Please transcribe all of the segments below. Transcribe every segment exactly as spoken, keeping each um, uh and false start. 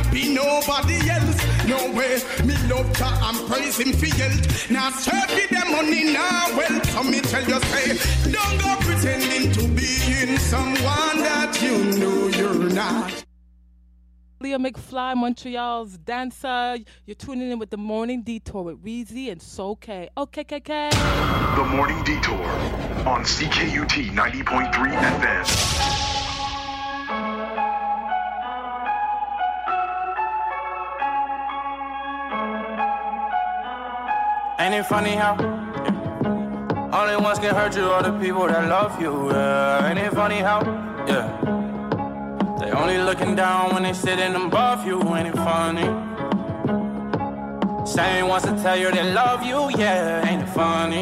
cannot be nobody else. No way, me love Jah and praise him for health. Now serve me the money now, well, so me tell you say, don't go pretending to be in someone that you know you're not. Leah McFly, Montreal's dancer. You're tuning in with The Morning Detour with Reezy and Soul K. Okay, K K. The Morning Detour on C K U T ninety point three F M. Ain't it funny how yeah. only ones can hurt you are the people that love you? Yeah. Ain't it funny how yeah. they only looking down when they sitting above you? Ain't it funny? Same ones to tell you they love you, yeah. Ain't it funny?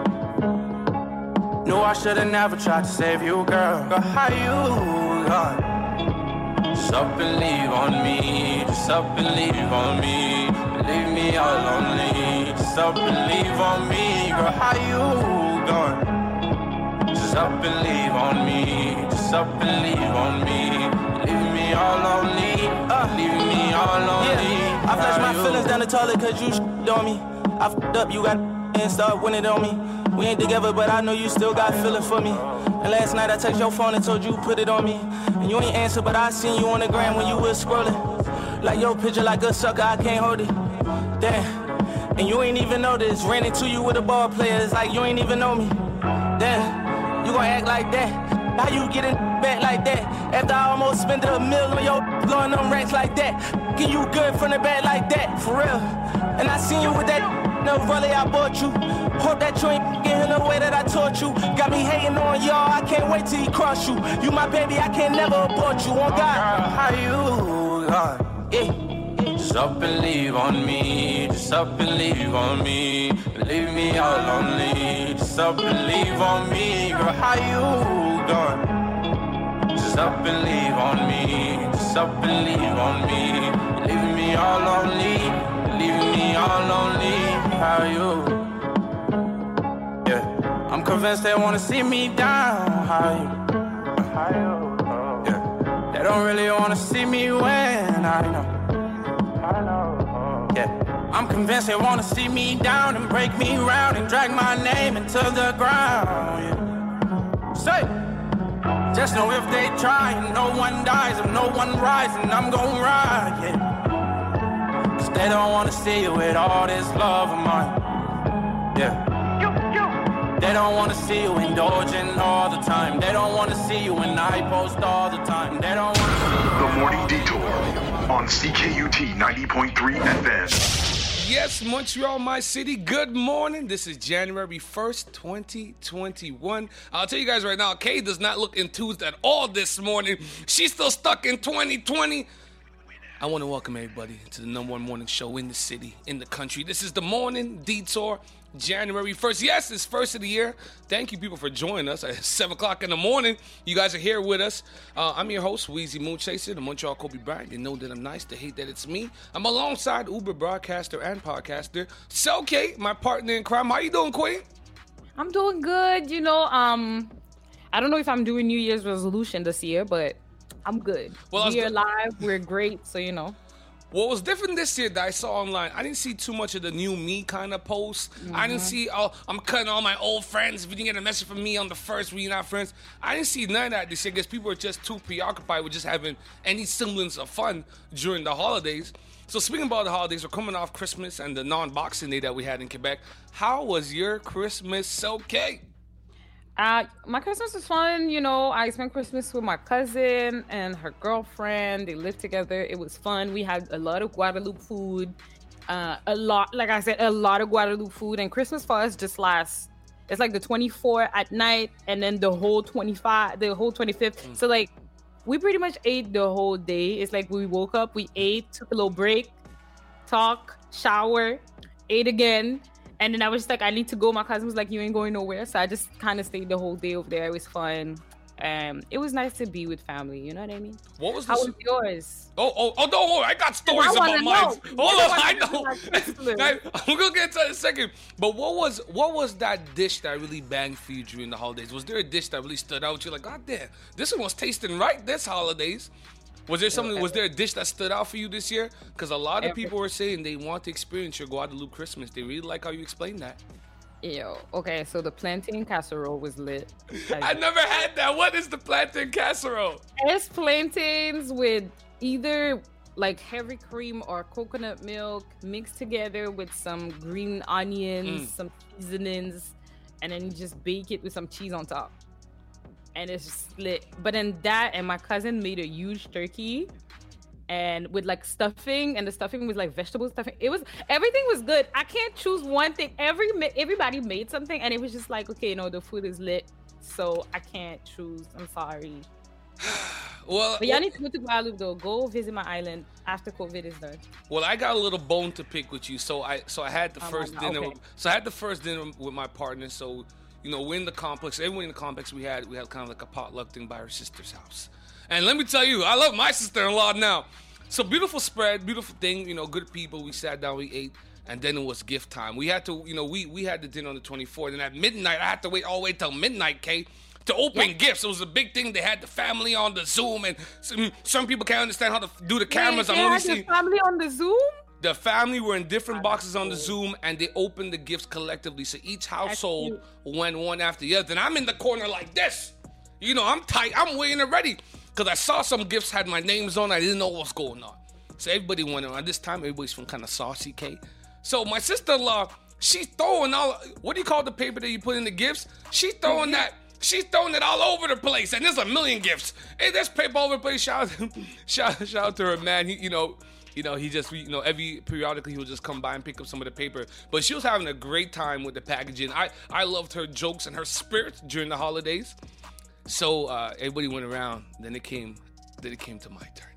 Knew I should've never tried to save you, girl. But how you got? Just up and leave on me. Just up and leave on me. Leave me all lonely. Just up and leave on me. Girl, how you going? Just up and leave on me. Just up and leave on me. Leave me all lonely. Uh, leave me all lonely. Yeah. I flushed my feelings down the toilet cause you shit on me. I f***ed up, you got and start winning on me. We ain't together, but I know you still got feeling for me. And last night I text your phone and told you put it on me. And you ain't answer, but I seen you on the gram when you was scrolling. Like your picture like a sucker, I can't hold it. Damn. And you ain't even know this. Ran into you with a ball player, it's like you ain't even know me. Damn. You gon' act like that. How you getting back like that? After I almost spent a mill on your blowing them racks like that. Get you good from the back like that, for real. And I seen you with that no rollie I bought you. Hope that you ain't getting the way that I taught you. Got me hating on y'all, I can't wait till he cross you. You my baby, I can't never abort you. On God, how you got? Yeah. Just up and leave on me. Just up and leave on me. Leave me all lonely. Just up and leave on me. Girl, how you going? Just up and leave on me. Just up and leave on me. Leave me all lonely. Leave me all lonely. How you? Yeah. I'm convinced they wanna see me down. How you? How you? Yeah. They don't really wanna see me win. I know. I know. Yeah. I'm convinced they wanna see me down and break me round and drag my name into the ground. Yeah. Say. Just know if they try and no one dies, if no one rises, I'm gon' ride, yeah. Cause they don't wanna see you with all this love of mine, yeah. They don't wanna see you indulging all the time. They don't wanna see you when I post all the time. They don't wanna see you. The Morning Detour on C K U T ninety point three F M. Yes, Montreal, my city, good morning. This is January first, twenty twenty-one. I'll tell you guys right now, Kay does not look enthused at all this morning. She's still stuck in twenty twenty. I want to welcome everybody to the number one morning show in the city, in the country. This is the Morning Detour, January first. Yes, it's first of the year. Thank you, people, for joining us at seven o'clock in the morning. You guys are here with us. Uh, I'm your host, Weezy Moonchaser, the Montreal Kobe Bryant. They know that I'm nice. They hate that it's me. I'm alongside Uber broadcaster and podcaster, Soul K, my partner in crime. How you doing, Queen? I'm doing good. You know, um, I don't know if I'm doing New Year's resolution this year, but I'm good. Well, we're live. We're great. So, you know. What was different this year that I saw online, I didn't see too much of the new me kind of posts. Mm-hmm. I didn't see, oh, I'm cutting all my old friends. If you didn't get a message from me on the first, we're not friends. I didn't see none of that this year because people were just too preoccupied with just having any semblance of fun during the holidays. So speaking about the holidays, we're coming off Christmas and the non-Boxing Day that we had in Quebec. How was your Christmas, okay? Uh, my Christmas was fun. You know, I spent Christmas with my cousin and her girlfriend. They lived together. It was fun. We had a lot of Guadeloupe food. Uh, a lot, like I said, a lot of Guadeloupe food. And Christmas for us just lasts. It's like the twenty-fourth at night and then the whole twenty-five, the whole twenty-fifth. Mm. So like, we pretty much ate the whole day. It's like we woke up, we ate, took a little break, talk, shower, ate again. And then I was just like, I need to go. My cousin was like, you ain't going nowhere. So I just kind of stayed the whole day over there. It was fun. Um, it was nice to be with family. You know what I mean? What was How this? was yours? Oh, oh, oh, don't worry. I got stories I about mine. Hold on, I know. know. I'm gonna get to that in a second. But what was what was that dish that really banged for you during the holidays? Was there a dish that really stood out? You're like, God damn, this one was tasting right this holidays. Was there something? Was there a dish that stood out for you this year? Because a lot of Every- people were saying they want to experience your Guadalupe Christmas. They really like how you explained that. Yo, okay, so the plantain casserole was lit. I never had that. What is the plantain casserole? It's plantains with either like heavy cream or coconut milk mixed together with some green onions, Mm. some seasonings, and then you just bake it with some cheese on top. And it's just lit. But then that and my cousin made a huge turkey and with like stuffing, and the stuffing was like vegetable stuffing. It was everything was good. I can't choose one thing. Every ma- everybody made something, and it was just like, okay, no, the food is lit, so I can't choose. I'm sorry. Well, But y'all need to go to Guadalupe though. Go visit my island after COVID is done. well, I got a little bone to pick with you. So I, so I had the Oh, first wow, dinner. okay. With, so I had the first dinner with my partner. So, you know, we're in the complex. Everyone in the complex, we had we had kind of like a potluck thing by her sister's house. And let me tell you, I love my sister-in-law now. So beautiful spread, beautiful thing. You know, good people. We sat down, we ate. And then it was gift time. We had to, you know, we we had the dinner on the twenty-fourth. And at midnight, I had to wait all the way till midnight, Kate, to open Yeah. gifts. It was a big thing. They had the family on the Zoom. And some, some people can't understand how to do the cameras. Wait, I'm they only had your seeing... family on the Zoom. The family were in different boxes on the Zoom, and they opened the gifts collectively. So each household went one after the other. And I'm in the corner like this. You know, I'm tight. I'm waiting already. Because I saw some gifts had my names on. I didn't know what was going on. So everybody went around. This time, everybody's from kind of saucy, K. So my sister-in-law, she's throwing all, what do you call the paper that you put in the gifts? She's throwing that. She's throwing it all over the place. And there's a million gifts. Hey, there's paper all over the place. Shout out, shout, shout out to her, man. He, you know, You know, he just, you know, every periodically he'll just come by and pick up some of the paper. But she was having a great time with the packaging. I, I loved her jokes and her spirit during the holidays. So uh, everybody went around. Then it came, then it came to my turn.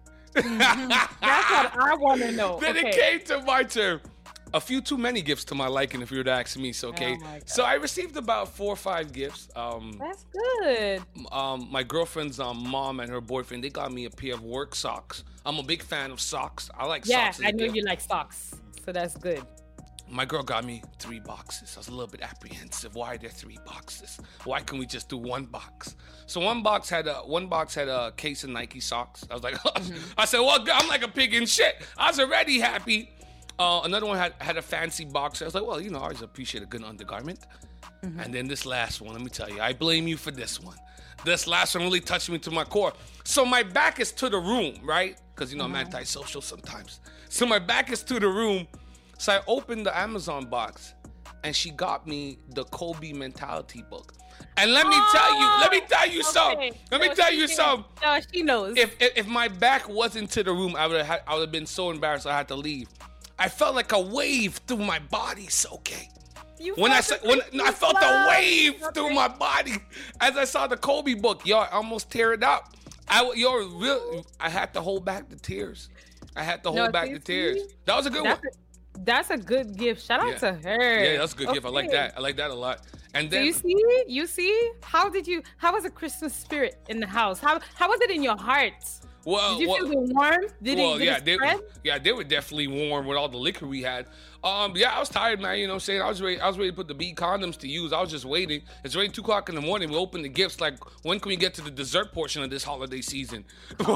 That's what I want to know. Then Okay. it came to my turn. A few too many gifts to my liking, if you were to ask me. So okay. Oh my God. So I received about four or five gifts. Um, That's good. um, my girlfriend's um, mom and her boyfriend, they got me a pair of work socks. I'm a big fan of socks. I like Yeah, socks. as a I know gift. you like socks, so that's good. My girl got me three boxes. I was a little bit apprehensive. Why are there three boxes? Why can't we just do one box? So one box had a one box had a case of Nike socks. I was like, I said, well, I'm like a pig in shit. I was already happy. Uh, another one had, had a fancy box. I was like, well, you know, I always appreciate a good undergarment. And then this last one, let me tell you, I blame you for this one. This last one really touched me to my core. So my back is to the room, right? Because, you know, I'm antisocial sometimes. So my back is to the room. So I opened the Amazon box, and she got me the Kobe Mentality book. And let me tell you, let me tell you something. Let me No, tell she you did. something. No, she knows. If, if if my back wasn't to the room, I would have I would have been so embarrassed I had to leave. I felt like a wave through my body. So okay. You When I felt said, the when Christmas I felt love. a wave Okay. through my body as I saw the Kobe book, yo, I almost tear it up. I yo, real, I had to hold back the tears. I had to hold No, back see, the tears. see? That was a good That's one. a, that's a good gift. Shout out Yeah. to her. Yeah, that's a good gift. I like Okay. that. I like that a lot. And So then you see, you see, how did you? How was the Christmas spirit in the house? How how was it in your heart? well, Did you well, feel the warmth? Did well, it, did yeah, it they, spread? yeah, they were definitely warm with all the liquor we had. Um, yeah, I was tired, man. You know what I'm saying? I was ready. I was ready to put the B condoms to use. I was just waiting. It's already two o'clock in the morning. We opened the gifts. Like, when can we get to the dessert portion of this holiday season?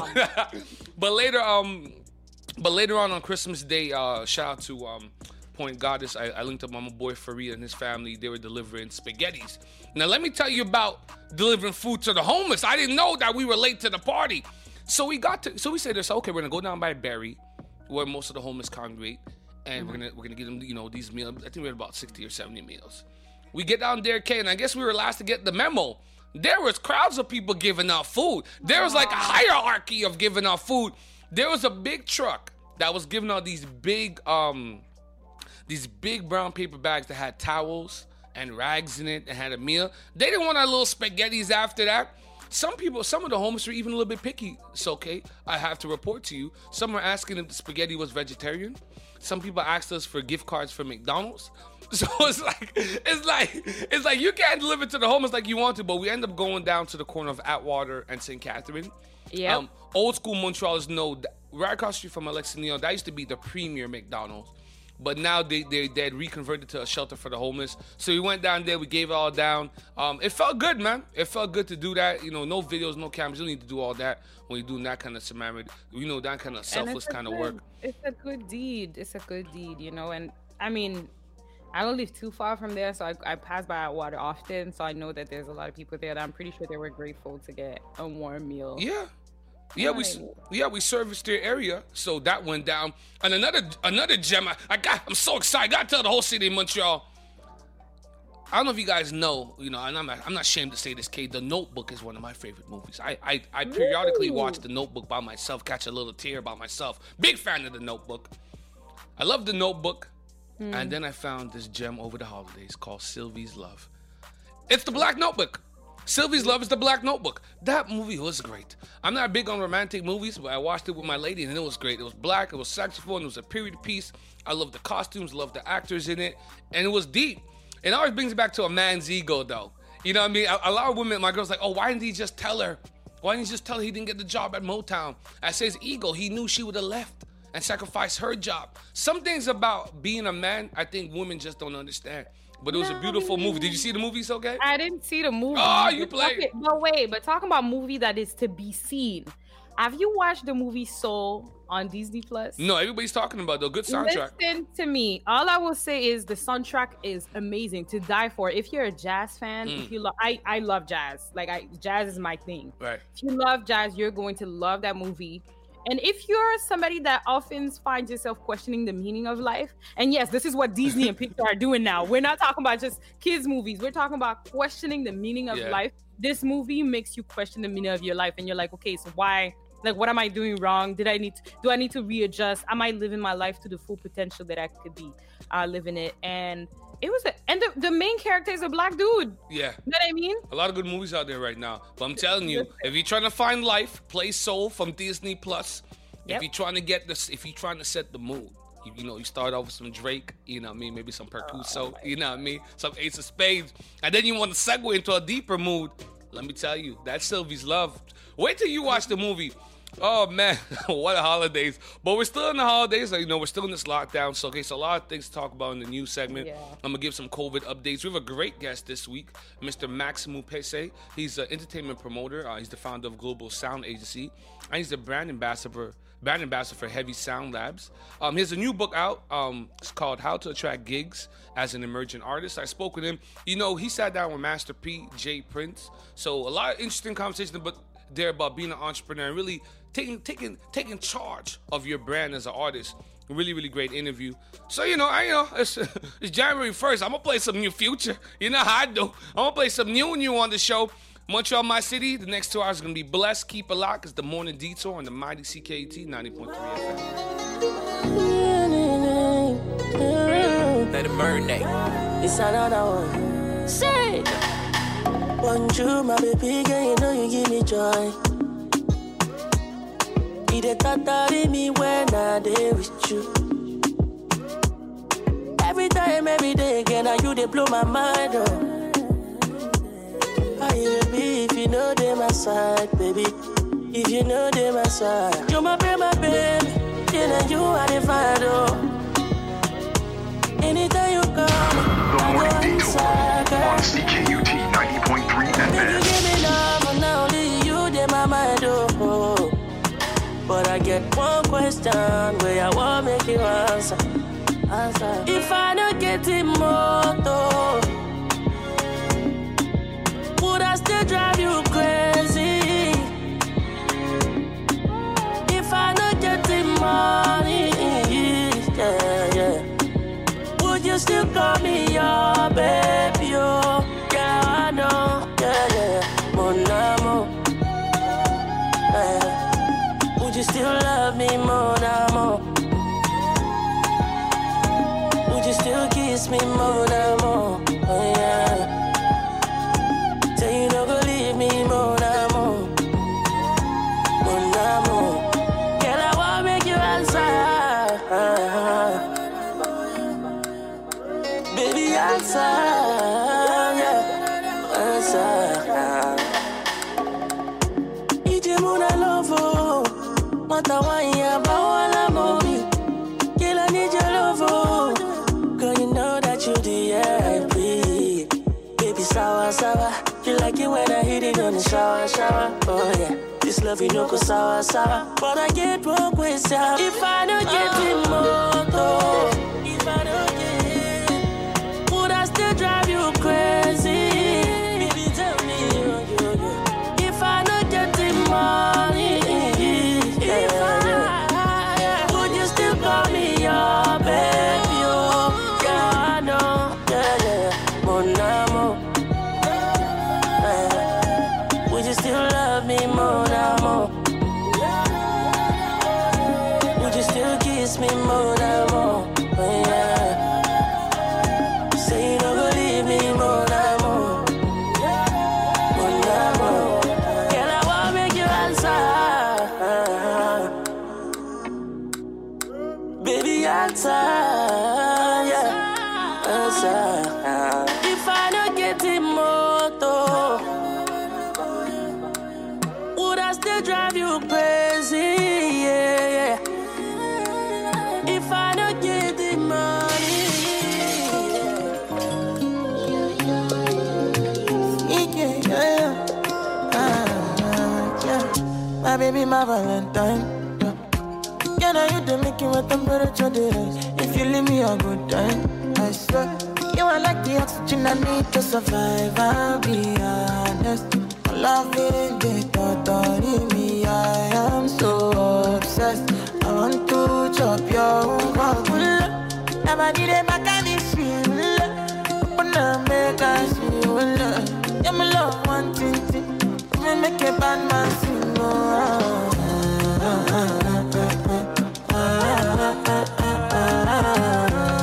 but later, um, but later on on Christmas Day, uh, shout out to um, Point Goddess. I, I linked up with my boy Farid and his family. They were delivering spaghettis. Now, let me tell you about delivering food to the homeless. I didn't know that we were late to the party. So we got to, so we said this, okay, we're gonna go down by Barry, where most of the homeless congregate, and we're gonna we're gonna get them, you know, these meals. I think we had about sixty or seventy meals. We get down there, Kay, and I guess we were last to get the memo. There was crowds of people giving out food. There was like a hierarchy of giving out food. There was a big truck that was giving out these big, um, these big brown paper bags that had towels and rags in it and had a meal. They didn't want our little spaghettis after that. Some people, some of the homeless were even a little bit picky. It's okay. I have to report to you. Some were asking if the spaghetti was vegetarian. Some people asked us for gift cards for McDonald's. So it's like, it's like, it's like you can't deliver to the homeless like you want to, but we end up going down to the corner of Atwater and Saint Catherine. Yep. Um, old school Montrealers know that right across the street from Alexa Neal, that used to be the premier McDonald's. but now they, they, they had reconverted to a shelter for the homeless. So we went down there, we gave it all down. Um, it felt good, man. It felt good to do that. You know, no videos, no cameras. You don't need to do all that when you're doing that kind of Samaritan, you know, that kind of selfless kind of good, work. It's a good deed. It's a good deed, you know. And I mean, I don't live too far from there, so I, I pass by Atwater often, so I know that there's a lot of people there that I'm pretty sure they were grateful to get a warm meal. Yeah. Yeah, we yeah we serviced their area, so that went down. And another another gem, I, I got. I'm so excited. I got to tell the whole city of Montreal. I don't know if you guys know, you know, and I'm not, I'm not ashamed to say this, Kate. The Notebook is one of my favorite movies. I I, I periodically Ooh. watch The Notebook by myself, catch a little tear by myself. Big fan of The Notebook. I love The Notebook, mm. and then I found this gem over the holidays called Sylvie's Love. It's the Black Notebook. Sylvie's Love is the Black Notebook. That movie was great. I'm not big on romantic movies, but I watched it with my lady, and it was great. It was black, it was saxophone, it was a period piece. I love the costumes, love the actors in it, and it was deep. It always brings me back to a man's ego, though. You know what I mean? A, a lot of women, my girl's like, oh, why didn't he just tell her? Why didn't he just tell her he didn't get the job at Motown? I say his ego. He knew she would have left and sacrificed her job. Some things about being a man, I think women just don't understand. But it was no, a beautiful movie. Did you see the movie, okay? I didn't see the movie. Oh, you played. But wait, but talking about movie that is to be seen. Have you watched the movie Soul on Disney Plus? No, everybody's talking about the good soundtrack. Listen to me. All I will say is the soundtrack is amazing to die for. If you're a jazz fan, mm. if you love, I I love jazz. Like I, jazz is my thing. Right. If you love jazz, you're going to love that movie. And if you're somebody that often finds yourself questioning the meaning of life, and yes, this is what Disney and Pixar are doing now. We're not talking about just kids' movies. We're talking about questioning the meaning of yeah. life. This movie makes you question the meaning of your life, and you're like, okay, so why? Like, what am I doing wrong? Did I need to, do I need to readjust? Am I living my life to the full potential that I could be uh, living it? And it was, a, and the, the main character is a black dude. Yeah. You know what I mean? A lot of good movies out there right now. But I'm telling you, if you're trying to find life, play Soul from Disney Plus. Yep. If you're trying to get this, if you're trying to set the mood, you, you know, you start off with some Drake, you know what I mean? Maybe some Percuso, oh, you know what I mean? Some Ace of Spades. And then you want to segue into a deeper mood. Let me tell you, that's Sylvie's Love. Wait till you watch the movie. Oh, man, what a holidays. But we're still in the holidays. You know, we're still in this lockdown. So, okay, so a lot of things to talk about in the news segment. Yeah. I'm going to give some COVID updates. We have a great guest this week, Mister Max Mupese. He's an entertainment promoter. Uh, he's the founder of Global Sound Agency. And he's the brand ambassador brand ambassador for Heavy Sound Labs. Um, he has a new book out. Um, it's called How to Attract Gigs as an Emerging Artist. I spoke with him. You know, he sat down with Master P, Jay Prince. So a lot of interesting conversations, but there about being an entrepreneur and really taking taking taking charge of your brand as an artist. Really, really great interview. So, you know, I you know it's, it's January first. I'm gonna play some new Future. You know how I do. I'm gonna play some new new on the show. Montreal, my city. The next two hours are gonna be blessed. Keep it locked. It's the Morning Detour on the mighty C K U T ninety point three F M. Let it marinate. It's another one. Say. Bonjour, my baby girl, you know you give me joy. It a totally me when I day with you. Every time, every day again, now you they blow my mind, oh. How you be if you know they my side, baby? If you know they my side, you my baby, my baby. Then you are the find, oh. Anytime you come, The Morning Detour on C K U T ninety point three F M. You give me love, and now only you they my mind, oh. But I get one question where I want make you answer. answer. If I don't get it more, would I still drive you crazy? If I don't get the money, yeah, yeah. Would you still call me your baby? Oh, yeah, I know, yeah, yeah. Mon amour, yeah. Would you still love me, mon amour? Would you still kiss me, mon amour? Oh, yeah. Say you don't believe me, mon amour, mon amour. Girl, I wanna make you answer. Baby, answer, yeah, answer. Ije muna lovo, mata wanya ba wala mobi. Girl, I need your love, love you no go sour sour. But I get broke with ya. If I don't get him moto, if I don't get it, would I still drive you crazy? Baby, tell me, yo, yo, yo. If I don't get him money, if I, would you still call me your baby? Oh, yeah, I know, yeah, yeah, mon amour. Yeah. Would you still love me, mon amour? Would you still kiss me, mon amour? Yeah. Say you don't believe me, mon amour. Mon amour. Girl, I wanna make you answer. Baby, answer. Yeah. Answer. If I don't get the moto, would I still drive you crazy? Yeah, yeah. If I don't get the money, yeah, yeah, ah, yeah. My baby, my Valentine. Yeah, yeah, now you do make it with temperature days. If you leave me a good time, I swear. You are like the oxygen I need to survive. I'll be honest. Loving the thought of me, I am so obsessed. I want to chop your own cock. Never did it, my kind of shit. Open up, make us feel. Yeah, my love, one thing. Me make a bad man sing. Oh, ah, ah, ah, ah, ah, ah, ah, ah.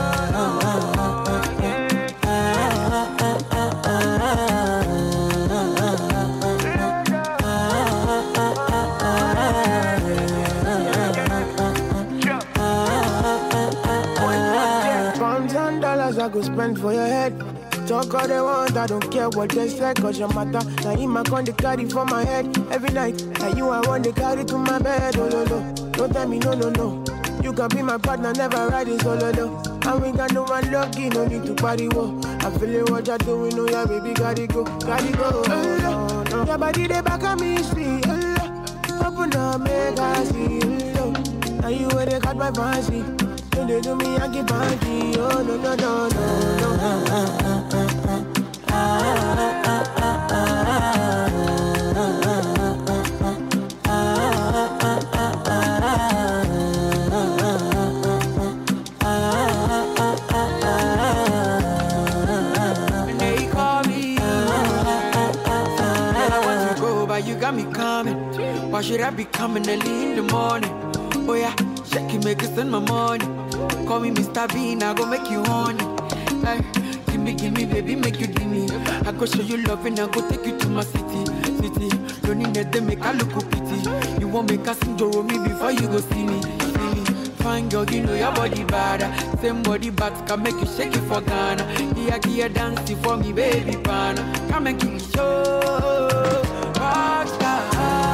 I go spend for your head. Talk all they want, I don't care what they say. Cause your matter, now in my con they carry for my head. Every night, now you I want to carry to my bed. Oh no no, don't tell me no no no. You can be my partner, never ride it solo no. And we got no one lucky, no need to party whoa. I feel it what you're doing, oh yeah baby, gotta go, gotta go. Oh, no, no. Your body they back at me, sweet. Oh, open up, make I see. Oh, now you where they got my fancy. When they do me, I get banky. Oh, no, no, no, no, no. Ah, ah, ah, ah, ah, ah, ah. And they call me. I want to go, but you got me coming. Why should I be coming early in the morning? Oh, yeah, shake it, make it send my money. Call me Mister Bean, I go make you honey. Like, give me, give me, baby, make you give me. I go show you love and I go take you to my city, city. Don't need that, they make I look pity. You won't make us enjoy me before you go see me, see me. Fine girl, you know your body bad. Same body but can make you shake it for Ghana. Here, here, dancing for me, baby, pana. Come and give me show. Rockstar.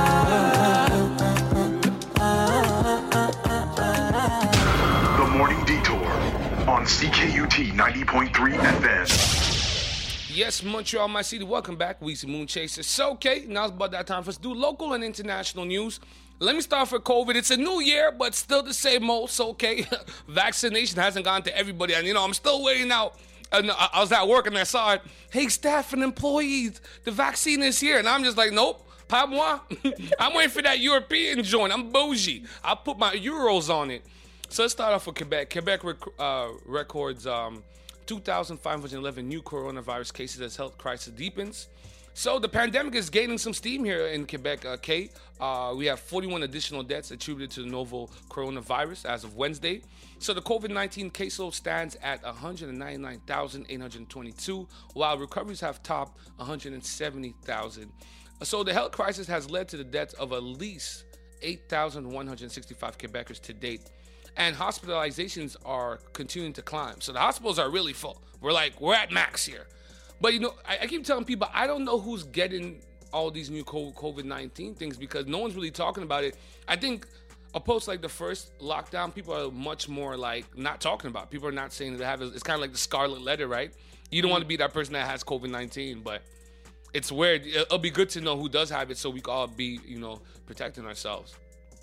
Morning Detour on C K U T ninety point three F M. Yes, Montreal, my city. Welcome back. Weezy Moon Chaser. So, okay, now it's about that time for us to do local and international news. Let me start for COVID. It's a new year, but still the same old. So, okay, vaccination hasn't gone to everybody. And, you know, I'm still waiting out. And I was at work and I saw it. Hey, staff and employees, the vaccine is here. And I'm just like, nope. Pas moi. I'm waiting for that European joint. I'm bougie. I'll put my euros on it. So let's start off with Quebec. Quebec rec- uh, records um, two thousand five hundred eleven new coronavirus cases as health crisis deepens. So the pandemic is gaining some steam here in Quebec, uh, Kate. Uh, we have forty-one additional deaths attributed to the novel coronavirus as of Wednesday. So the COVID nineteen caseload stands at one hundred ninety-nine thousand eight hundred twenty-two, while recoveries have topped one hundred seventy thousand. So the health crisis has led to the deaths of at least eight thousand one hundred sixty-five Quebecers to date. And hospitalizations are continuing to climb. So the hospitals are really full. We're like, we're at max here. But, you know, I, I keep telling people, I don't know who's getting all these new COVID nineteen things because no one's really talking about it. I think opposed to like the first lockdown, people are much more like not talking about it. People are not saying that they have it. It's kind of like the scarlet letter, right? You don't want to be that person that has COVID nineteen, but it's weird. It'll be good to know who does have it so we can all be, you know, protecting ourselves.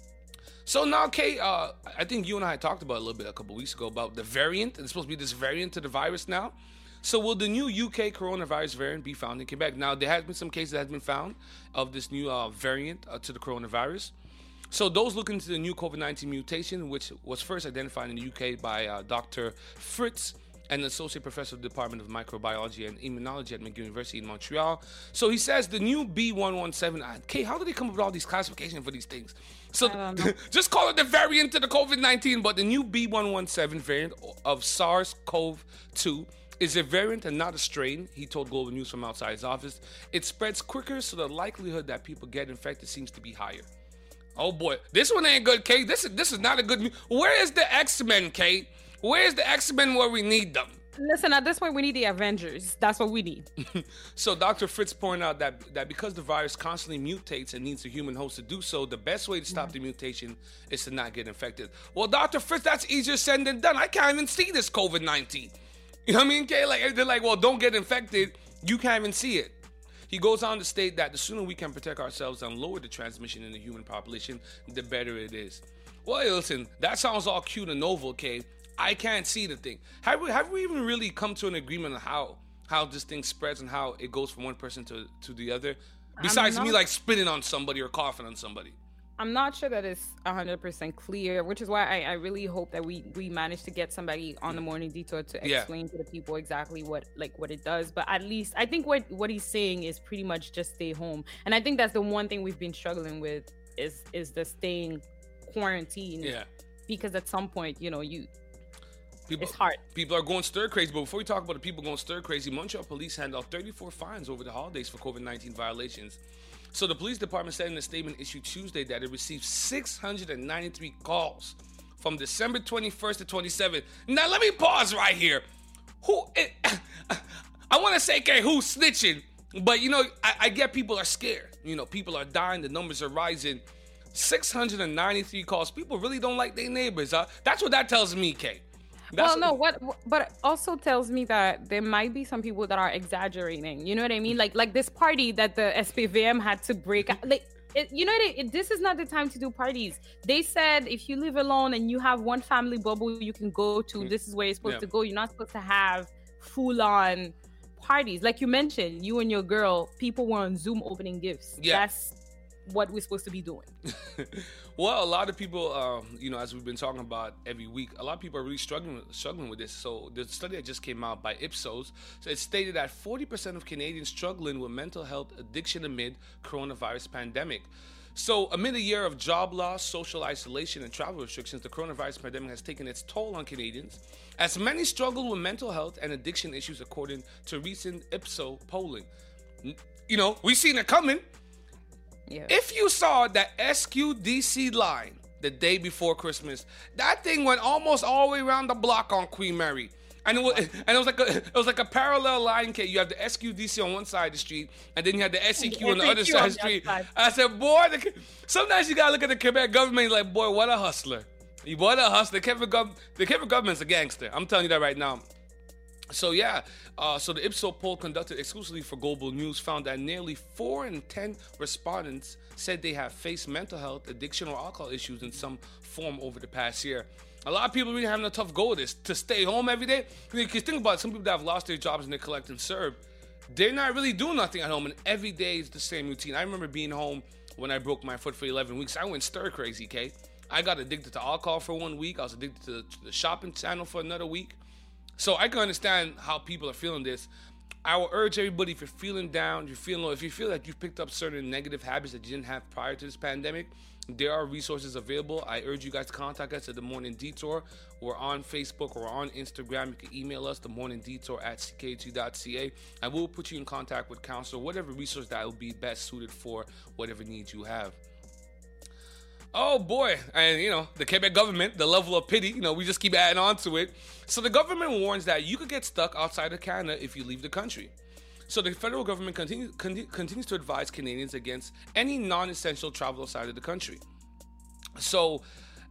So now, Kay, uh, I think you and I had talked about it a little bit a couple weeks ago about the variant. There's supposed to be this variant to the virus now. So will the new U K coronavirus variant be found in Quebec? Now, there has been some cases that have been found of this new uh, variant uh, to the coronavirus. So those looking into the new COVID nineteen mutation, which was first identified in the U K by uh, Doctor Fritz, an associate professor of the Department of Microbiology and Immunology at McGill University in Montreal. So he says the new B one one seven, Kay, how do they come up with all these classifications for these things? So just call it the variant to the COVID nineteen, but the new B one one seven variant of SARS-C o V two is a variant and not a strain, he told Global News from outside his office. It spreads quicker, so the likelihood that people get infected seems to be higher. Oh boy, this one ain't good, Kate. This is this is not a good. Where is the X-Men, Kate? Where's the X-Men where we need them? Listen, at this point, we need the Avengers. That's what we need. So Doctor Fritz pointed out that, that because the virus constantly mutates and needs a human host to do so, the best way to stop the mutation is to not get infected. Well, Doctor Fritz, that's easier said than done. I can't even see this COVID nineteen. You know what I mean, Kay? Like, they're like, well, don't get infected. You can't even see it. He goes on to state that the sooner we can protect ourselves and lower the transmission in the human population, the better it is. Well, listen, that sounds all cute and novel, Kay. I can't see the thing. Have we, have we even really come to an agreement on how how this thing spreads and how it goes from one person to, to the other? Besides not, me, like, spitting on somebody or coughing on somebody. I'm not sure that it's one hundred percent clear, which is why I, I really hope that we, we manage to get somebody on the Morning Detour to explain yeah. to the people exactly what like what it does. But at least I think what, what he's saying is pretty much just stay home. And I think that's the one thing we've been struggling with is is the staying quarantined. Yeah. Because at some point, you know, you People, it's hard. People are going stir crazy. But before we talk about the people going stir crazy, Montreal police handed out thirty-four fines over the holidays for COVID nineteen violations. So the police department said in a statement issued Tuesday that it received six hundred ninety-three calls from December twenty-first to twenty-seventh. Now let me pause right here. Who? It, I want to say, okay, who's snitching? But you know, I, I get people are scared. You know, people are dying. The numbers are rising. six hundred ninety-three calls. People really don't like their neighbors. Huh? That's what that tells me, Kay. That's well, no, what, but it also tells me that there might be some people that are exaggerating. You know what I mean? Like, like this party that the S P V M had to break. Like, it, you know, it, it, this is not the time to do parties. They said if you live alone and you have one family bubble you can go to, this is where you're supposed yeah. to go. You're not supposed to have full-on parties. Like you mentioned, you and your girl, people were on Zoom opening gifts. Yeah. That's what we're supposed to be doing. Well, a lot of people, um, you know, as we've been talking about every week, a lot of people are really struggling struggling with this. So the study that just came out by Ipsos, so it stated that forty percent of Canadians struggling with mental health addiction amid coronavirus pandemic. So amid a year of job loss, social isolation, and travel restrictions, the coronavirus pandemic has taken its toll on Canadians, as many struggle with mental health and addiction issues, according to recent Ipsos polling. You know, we've seen it coming. Yeah. If you saw that S Q D C line the day before Christmas, that thing went almost all the way around the block on Queen Mary. And it was, and it was like a, it was like a parallel line, Kate. You have the S Q D C on one side of the street, and then you had the S E Q on the other side of the street. I said, boy, the, sometimes you gotta look at the Quebec government like, boy, what a hustler. You what a hustler. The Quebec, gov- the Quebec government's a gangster. I'm telling you that right now. So yeah, uh, so the Ipsos poll conducted exclusively for Global News found that nearly four in ten respondents said they have faced mental health, addiction, or alcohol issues in some form over the past year. A lot of people really having a tough go of this, to stay home every day. Because think about it, some people that have lost their jobs and they collect and serve, they're not really doing nothing at home, and every day is the same routine. I remember being home when I broke my foot for eleven weeks. I went stir crazy, Kate. I got addicted to alcohol for one week. I was addicted to the, to the shopping channel for another week. So I can understand how people are feeling this. I will urge everybody, if you're feeling down, if you're feeling low, if you feel like you've picked up certain negative habits that you didn't have prior to this pandemic, there are resources available. I urge you guys to contact us at The Morning Detour. We're on Facebook or on Instagram. You can email us, the morning detour at c k t dot c a, and we'll put you in contact with counselor, whatever resource that will be best suited for whatever needs you have. Oh boy, and you know, the Quebec government, the level of pity, you know, we just keep adding on to it. So the government warns that you could get stuck outside of Canada if you leave the country. So the federal government continue, con- continues to advise Canadians against any non-essential travel outside of the country. So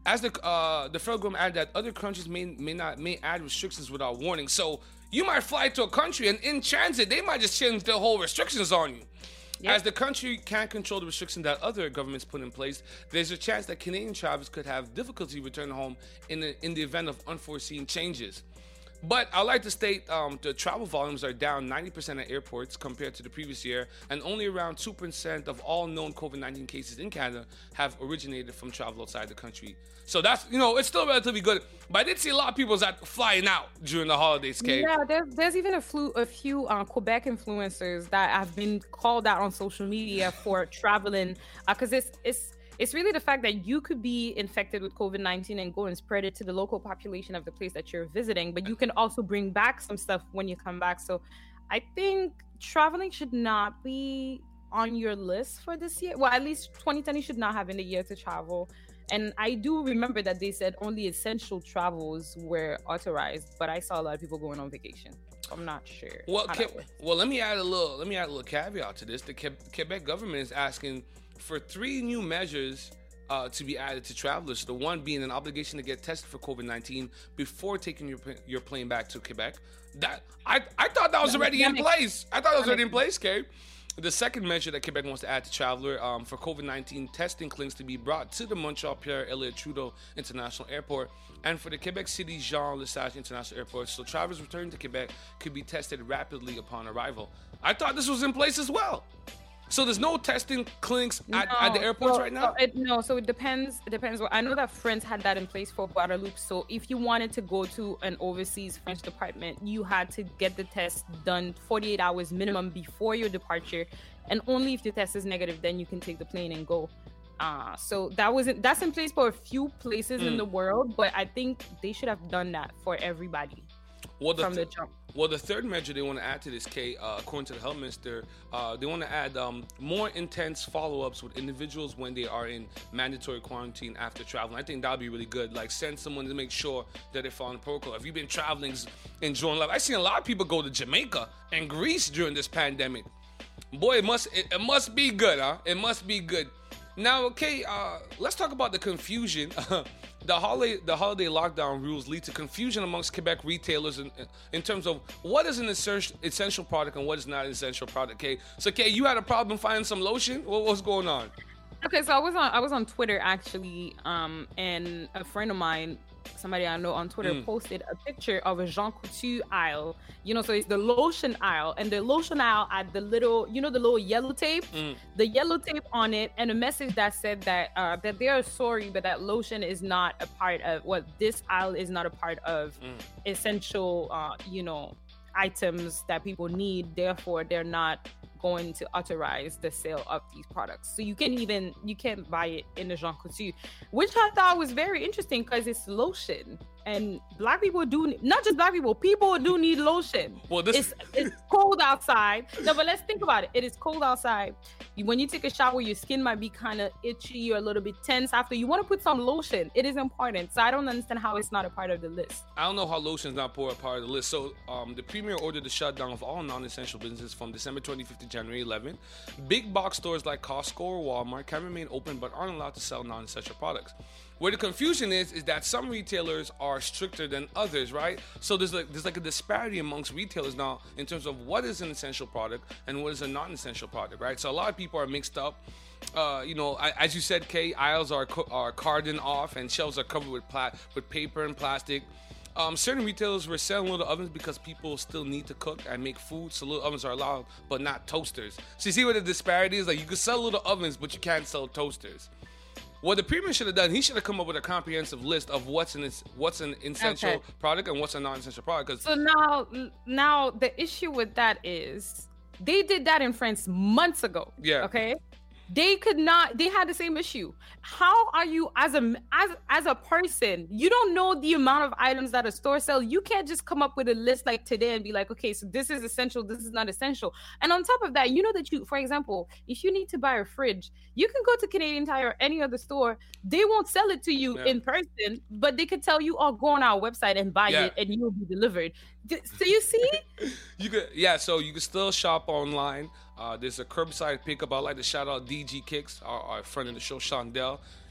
as the uh, the federal government added that other countries may may not may add restrictions without warning. So you might fly to a country and in transit they might just change their whole restrictions on you. Yep. As the country can't control the restrictions that other governments put in place, there's a chance that Canadian travelers could have difficulty returning home in the, in the event of unforeseen changes. But I'd like to state um, the travel volumes are down ninety percent at airports compared to the previous year, and only around two percent of all known COVID nineteen cases in Canada have originated from travel outside the country. So that's, you know, it's still relatively good. But I did see a lot of people that flying out during the holidays, Kay. Yeah, there's, there's even a, flu, a few uh, Quebec influencers that have been called out on social media for traveling, because uh, it's it's It's really the fact that you could be infected with COVID nineteen and go and spread it to the local population of the place that you're visiting, but you can also bring back some stuff when you come back. So I think traveling should not be on your list for this year. Well, at least twenty twenty should not have been the year to travel. And I do remember that they said only essential travels were authorized, but I saw a lot of people going on vacation. I'm not sure. Well, Ke- well, let me add a little. Let me add a little caveat to this. The Ke- Quebec government is asking for three new measures uh, to be added to travelers. The one being an obligation to get tested for COVID nineteen before taking your your plane back to Quebec. That I I thought that was already in place. I thought that was already in place, Kay. The second measure that Quebec wants to add to traveler um, for COVID nineteen testing clinics to be brought to the Montreal Pierre Elliott Trudeau International Airport and for the Quebec City Jean Lesage International Airport, so travelers returning to Quebec could be tested rapidly upon arrival. I thought this was in place as well. So there's no testing clinics at, no, at the airports so, right now? So it, no, so it depends. It depends. I know that France had that in place for Guadeloupe. So if you wanted to go to an overseas French department, you had to get the test done forty-eight hours minimum before your departure. And only if the test is negative, then you can take the plane and go. Uh, so that wasn't that's in place for a few places mm. in the world, but I think they should have done that for everybody. Well, the from th- the jump. Well, the third measure they want to add to this, Kate, uh, according to the health minister, uh, they want to add um, more intense follow-ups with individuals when they are in mandatory quarantine after traveling. I think that would be really good. Like, send someone to make sure that they're following the protocol. If you've been traveling, enjoying life, I've seen a lot of people go to Jamaica and Greece during this pandemic. Boy, it must it, it must be good, huh? It must be good. Now, okay, uh, let's talk about the confusion. the holiday the holiday lockdown rules lead to confusion amongst Quebec retailers in, in terms of what is an essential, essential product and what is not an essential product. Okay, so Kay, you had a problem finding some lotion. What was going on? Okay, so I was on I was on Twitter actually, um, and a friend of mine, somebody I know on Twitter, mm. posted a picture of a Jean Coutu aisle. You know, so it's the lotion aisle, and the lotion aisle had the little, you know, the little yellow tape, mm. the yellow tape on it, and a message that said that uh, that they are sorry, but that lotion is not a part of what well, this aisle is not a part of mm. essential, uh, you know, items that people need. Therefore, they're not going to authorize the sale of these products. So you can even you can't buy it in the Jean Coutu, which I thought was very interesting because it's lotion, and black people do not just black people, people do need lotion. Well, this it's, it's cold outside. No, but let's think about it. It is cold outside. When you take a shower, your skin might be kind of itchy or a little bit tense after. You want to put some lotion. It is important. So I don't understand how it's not a part of the list. I don't know how lotion is not part of the list. So um, the premier ordered the shutdown of all non-essential businesses from December twenty-fifth to January eleventh. Big box stores like Costco or Walmart can remain open but aren't allowed to sell non-essential products. Where the confusion is, is that some retailers are stricter than others, right? So there's like there's like a disparity amongst retailers now in terms of what is an essential product and what is a non-essential product, right? So a lot of people are mixed up. Uh, you know, as you said, Kay, aisles are are cordoned off and shelves are covered with pla- with paper and plastic. Um, certain retailers were selling little ovens because people still need to cook and make food, so little ovens are allowed, but not toasters. So you see what the disparity is? Like, you can sell little ovens, but you can't sell toasters. What the premier should have done, he should have come up with a comprehensive list of what's an what's an essential okay. product and what's a non-essential product. Cause so now, now the issue with that is they did that in France months ago. Yeah. Okay. They could not, they had the same issue. How are you as a as as a person, you don't know the amount of items that a store sells. You can't just come up with a list like today and be like, okay, so this is essential, this is not essential. And on top of that, you know that you, for example, if you need to buy a fridge, you can go to Canadian Tire or any other store. They won't sell it to you yeah. in person, but they could tell you, oh, go on our website and buy yeah. it and you'll be delivered. So you see? you could, yeah, so you can still shop online. Uh, there's a curbside pickup. I'd like to shout out D G Kicks, our, our friend of the show, Shondell.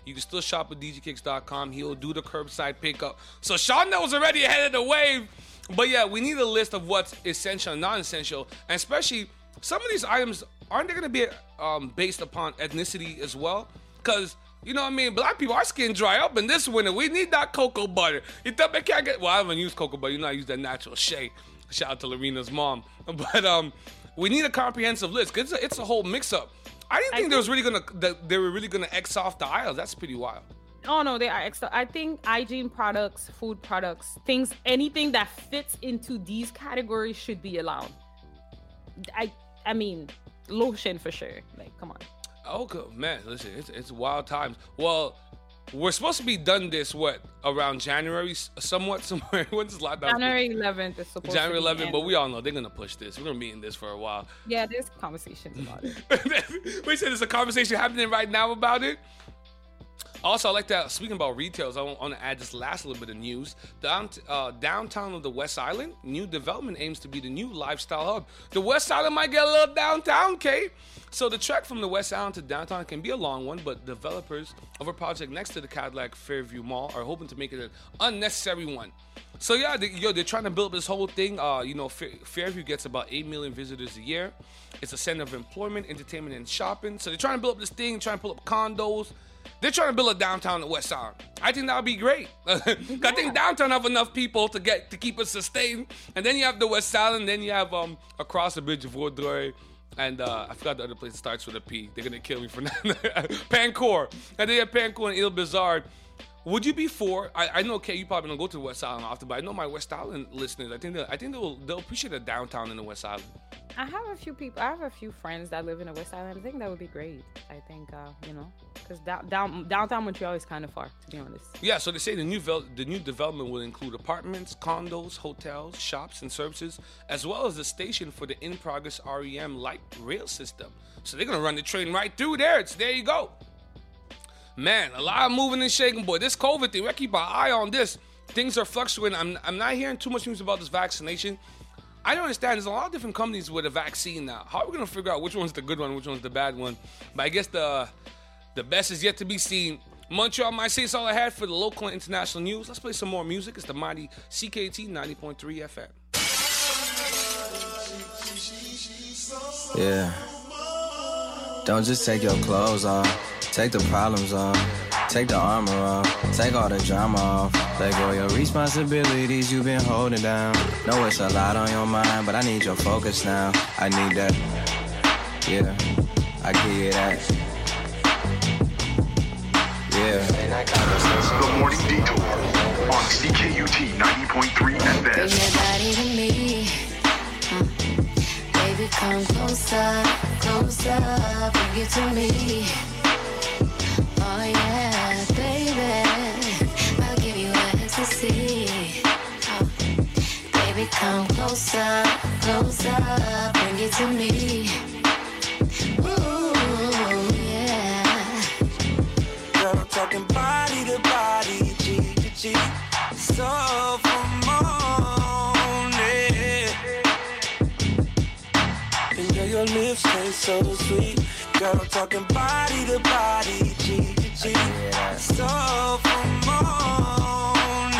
You can still shop at D J Kicks dot com. He'll do the curbside pickup. So Sean knows already ahead of the wave. But yeah, we need a list of what's essential and non-essential. And especially, some of these items, aren't they going to be um, based upon ethnicity as well? Because, you know what I mean, black people, our skin dry up in this winter. We need that cocoa butter. You think they can't get, well, I haven't used cocoa butter. You know, I use that natural shea. Shout out to Lorena's mom. But um, we need a comprehensive list because it's a, it's a whole mix-up. I didn't think, I there was really gonna that they were really gonna X off the aisles. That's pretty wild. Oh no, they are extra. I think hygiene products, food products, things, anything that fits into these categories should be allowed. I, I mean, lotion for sure. Like, come on. Okay, man. Listen, it's it's wild times. Well, we're supposed to be done this what around January, somewhat somewhere. When's this lockdown? January eleventh is supposed. January to be eleventh, but we all know they're gonna push this. We're gonna be in this for a while. Yeah, there's conversations about it. We said there's a conversation happening right now about it. Also, I like that. Speaking about retails, I want to add this last little bit of news. Down, uh, downtown of the West Island, new development aims to be the new lifestyle hub. The West Island might get a little downtown, Kate. So the trek from the West Island to downtown can be a long one, but developers of a project next to the Cadillac Fairview Mall are hoping to make it an unnecessary one. So yeah, they, yo, they're trying to build this whole thing. Uh, you know, Fair, Fairview gets about eight million visitors a year. It's a center of employment, entertainment, and shopping. So they're trying to build up this thing, trying to pull up condos. They're trying to build a downtown in West Island. I think that would be great. I think downtown have enough people to get to keep it sustained. And then you have the West Island. Then you have um across the bridge of Vaudreuil. And uh, I forgot the other place that starts with a P. They're going to kill me for that. Pancourt. And then you have Pancourt and Ile Bizarre. Would you be for, I, I know, Kay, you probably don't go to the West Island often, but I know my West Island listeners, I think they'll, I think they'll, they'll appreciate a downtown in the West Island. I have a few people, I have a few friends that live in the West Island. I think that would be great. I think, uh, you know, because down, down, downtown Montreal is kind of far, to be honest. Yeah, so they say the new vel- the new development will include apartments, condos, hotels, shops, and services, as well as a station for the in-progress R E M light rail system. So they're going to run the train right through there. It's there you go. Man, a lot of moving and shaking, boy. This COVID thing, we gotta keep our eye on this. Things are fluctuating. I'm, I'm not hearing too much news about this vaccination. I don't understand. There's a lot of different companies with a vaccine now. How are we gonna figure out which one's the good one, which one's the bad one? But I guess the the best is yet to be seen. Montreal might say it's all I had for the local and international news. Let's play some more music. It's the mighty C K U T ninety point three F M. Yeah. Don't just take your clothes off. Take the problems off, take the armor off, take all the drama off. Let go of your responsibilities you've been holding down. Know it's a lot on your mind, but I need your focus now. I need that, yeah, I give you that, yeah. The Morning Detour on C K U T ninety point three F M. Bring your body to me, mm. Baby come closer, closer, bring it to me. Oh yeah, baby, I'll give you ecstasy. Oh, baby, come closer, closer, bring it to me. Ooh, yeah. Girl, I'm talking body to body, cheek to cheek, so for morning. And girl, your lips taste so sweet. Girl, I'm talking body to body, cheek to cheek, so for morning.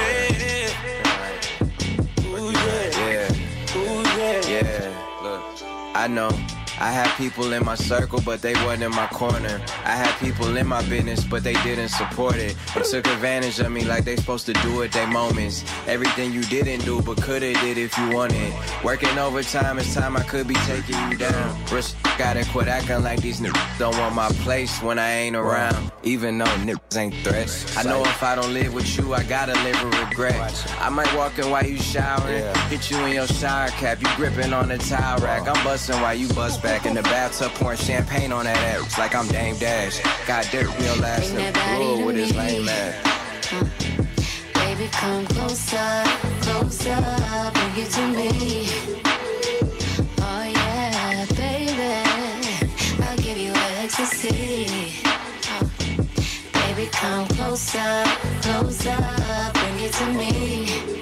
Ooh yeah, Yeah, ooh yeah, yeah, look, I know I had people in my circle, but they wasn't in my corner. I had people in my business, but they didn't support it. They took advantage of me like they supposed to do at their moments. Everything you didn't do, but coulda did if you wanted. Working overtime, it's time I could be taking you down. Risk, gotta quit acting like these niggas don't want my place when I ain't around. Even though niggas ain't threats. I know if I don't live with you, I gotta live with regret. I might walk in while you showering, hit you in your shower cap, you gripping on the towel rack. I'm busting while you bust back in the bathtub, pouring champagne on that ass like I'm Dame Dash. Got dirt real ass in the blue with his lame ass. Baby, come closer, closer, bring it to me. Oh yeah, baby, I'll give you ecstasy. Oh, baby, come closer, closer, bring it to me.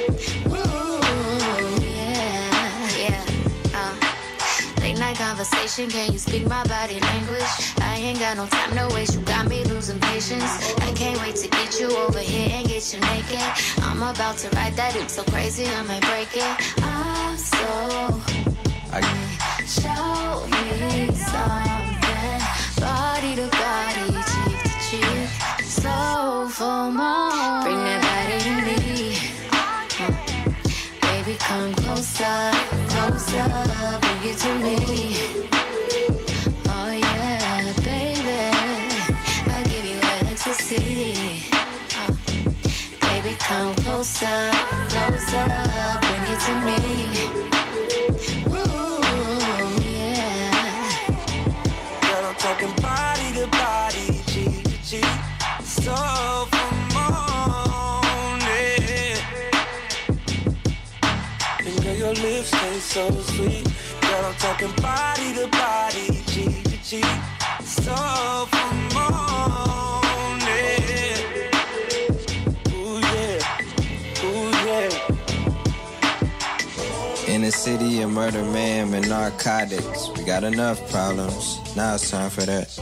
Ooh, yeah, yeah. Uh, late night conversation. conversation. Can you speak my body language? I ain't got no time to waste. You got me losing patience. I can't wait to get you over here and get you naked. I'm about to ride that dick so crazy I might break it. I'm so I show me something. Body to body, cheek to cheek. So for more. Bring that body to me. Uh, baby, come closer, closer. Bring it to me. Oh yeah, baby. I'll give you ecstasy. Uh, baby, come closer, closer. Bring it to me. Talking body to body, cheek to cheek, so for morning. And girl, your lips taste so sweet. Girl, I'm talking body to body, cheek to cheek, so for morning. Ooh yeah, ooh yeah. In the city of murder, man, and narcotics. We got enough problems. Now it's time for that.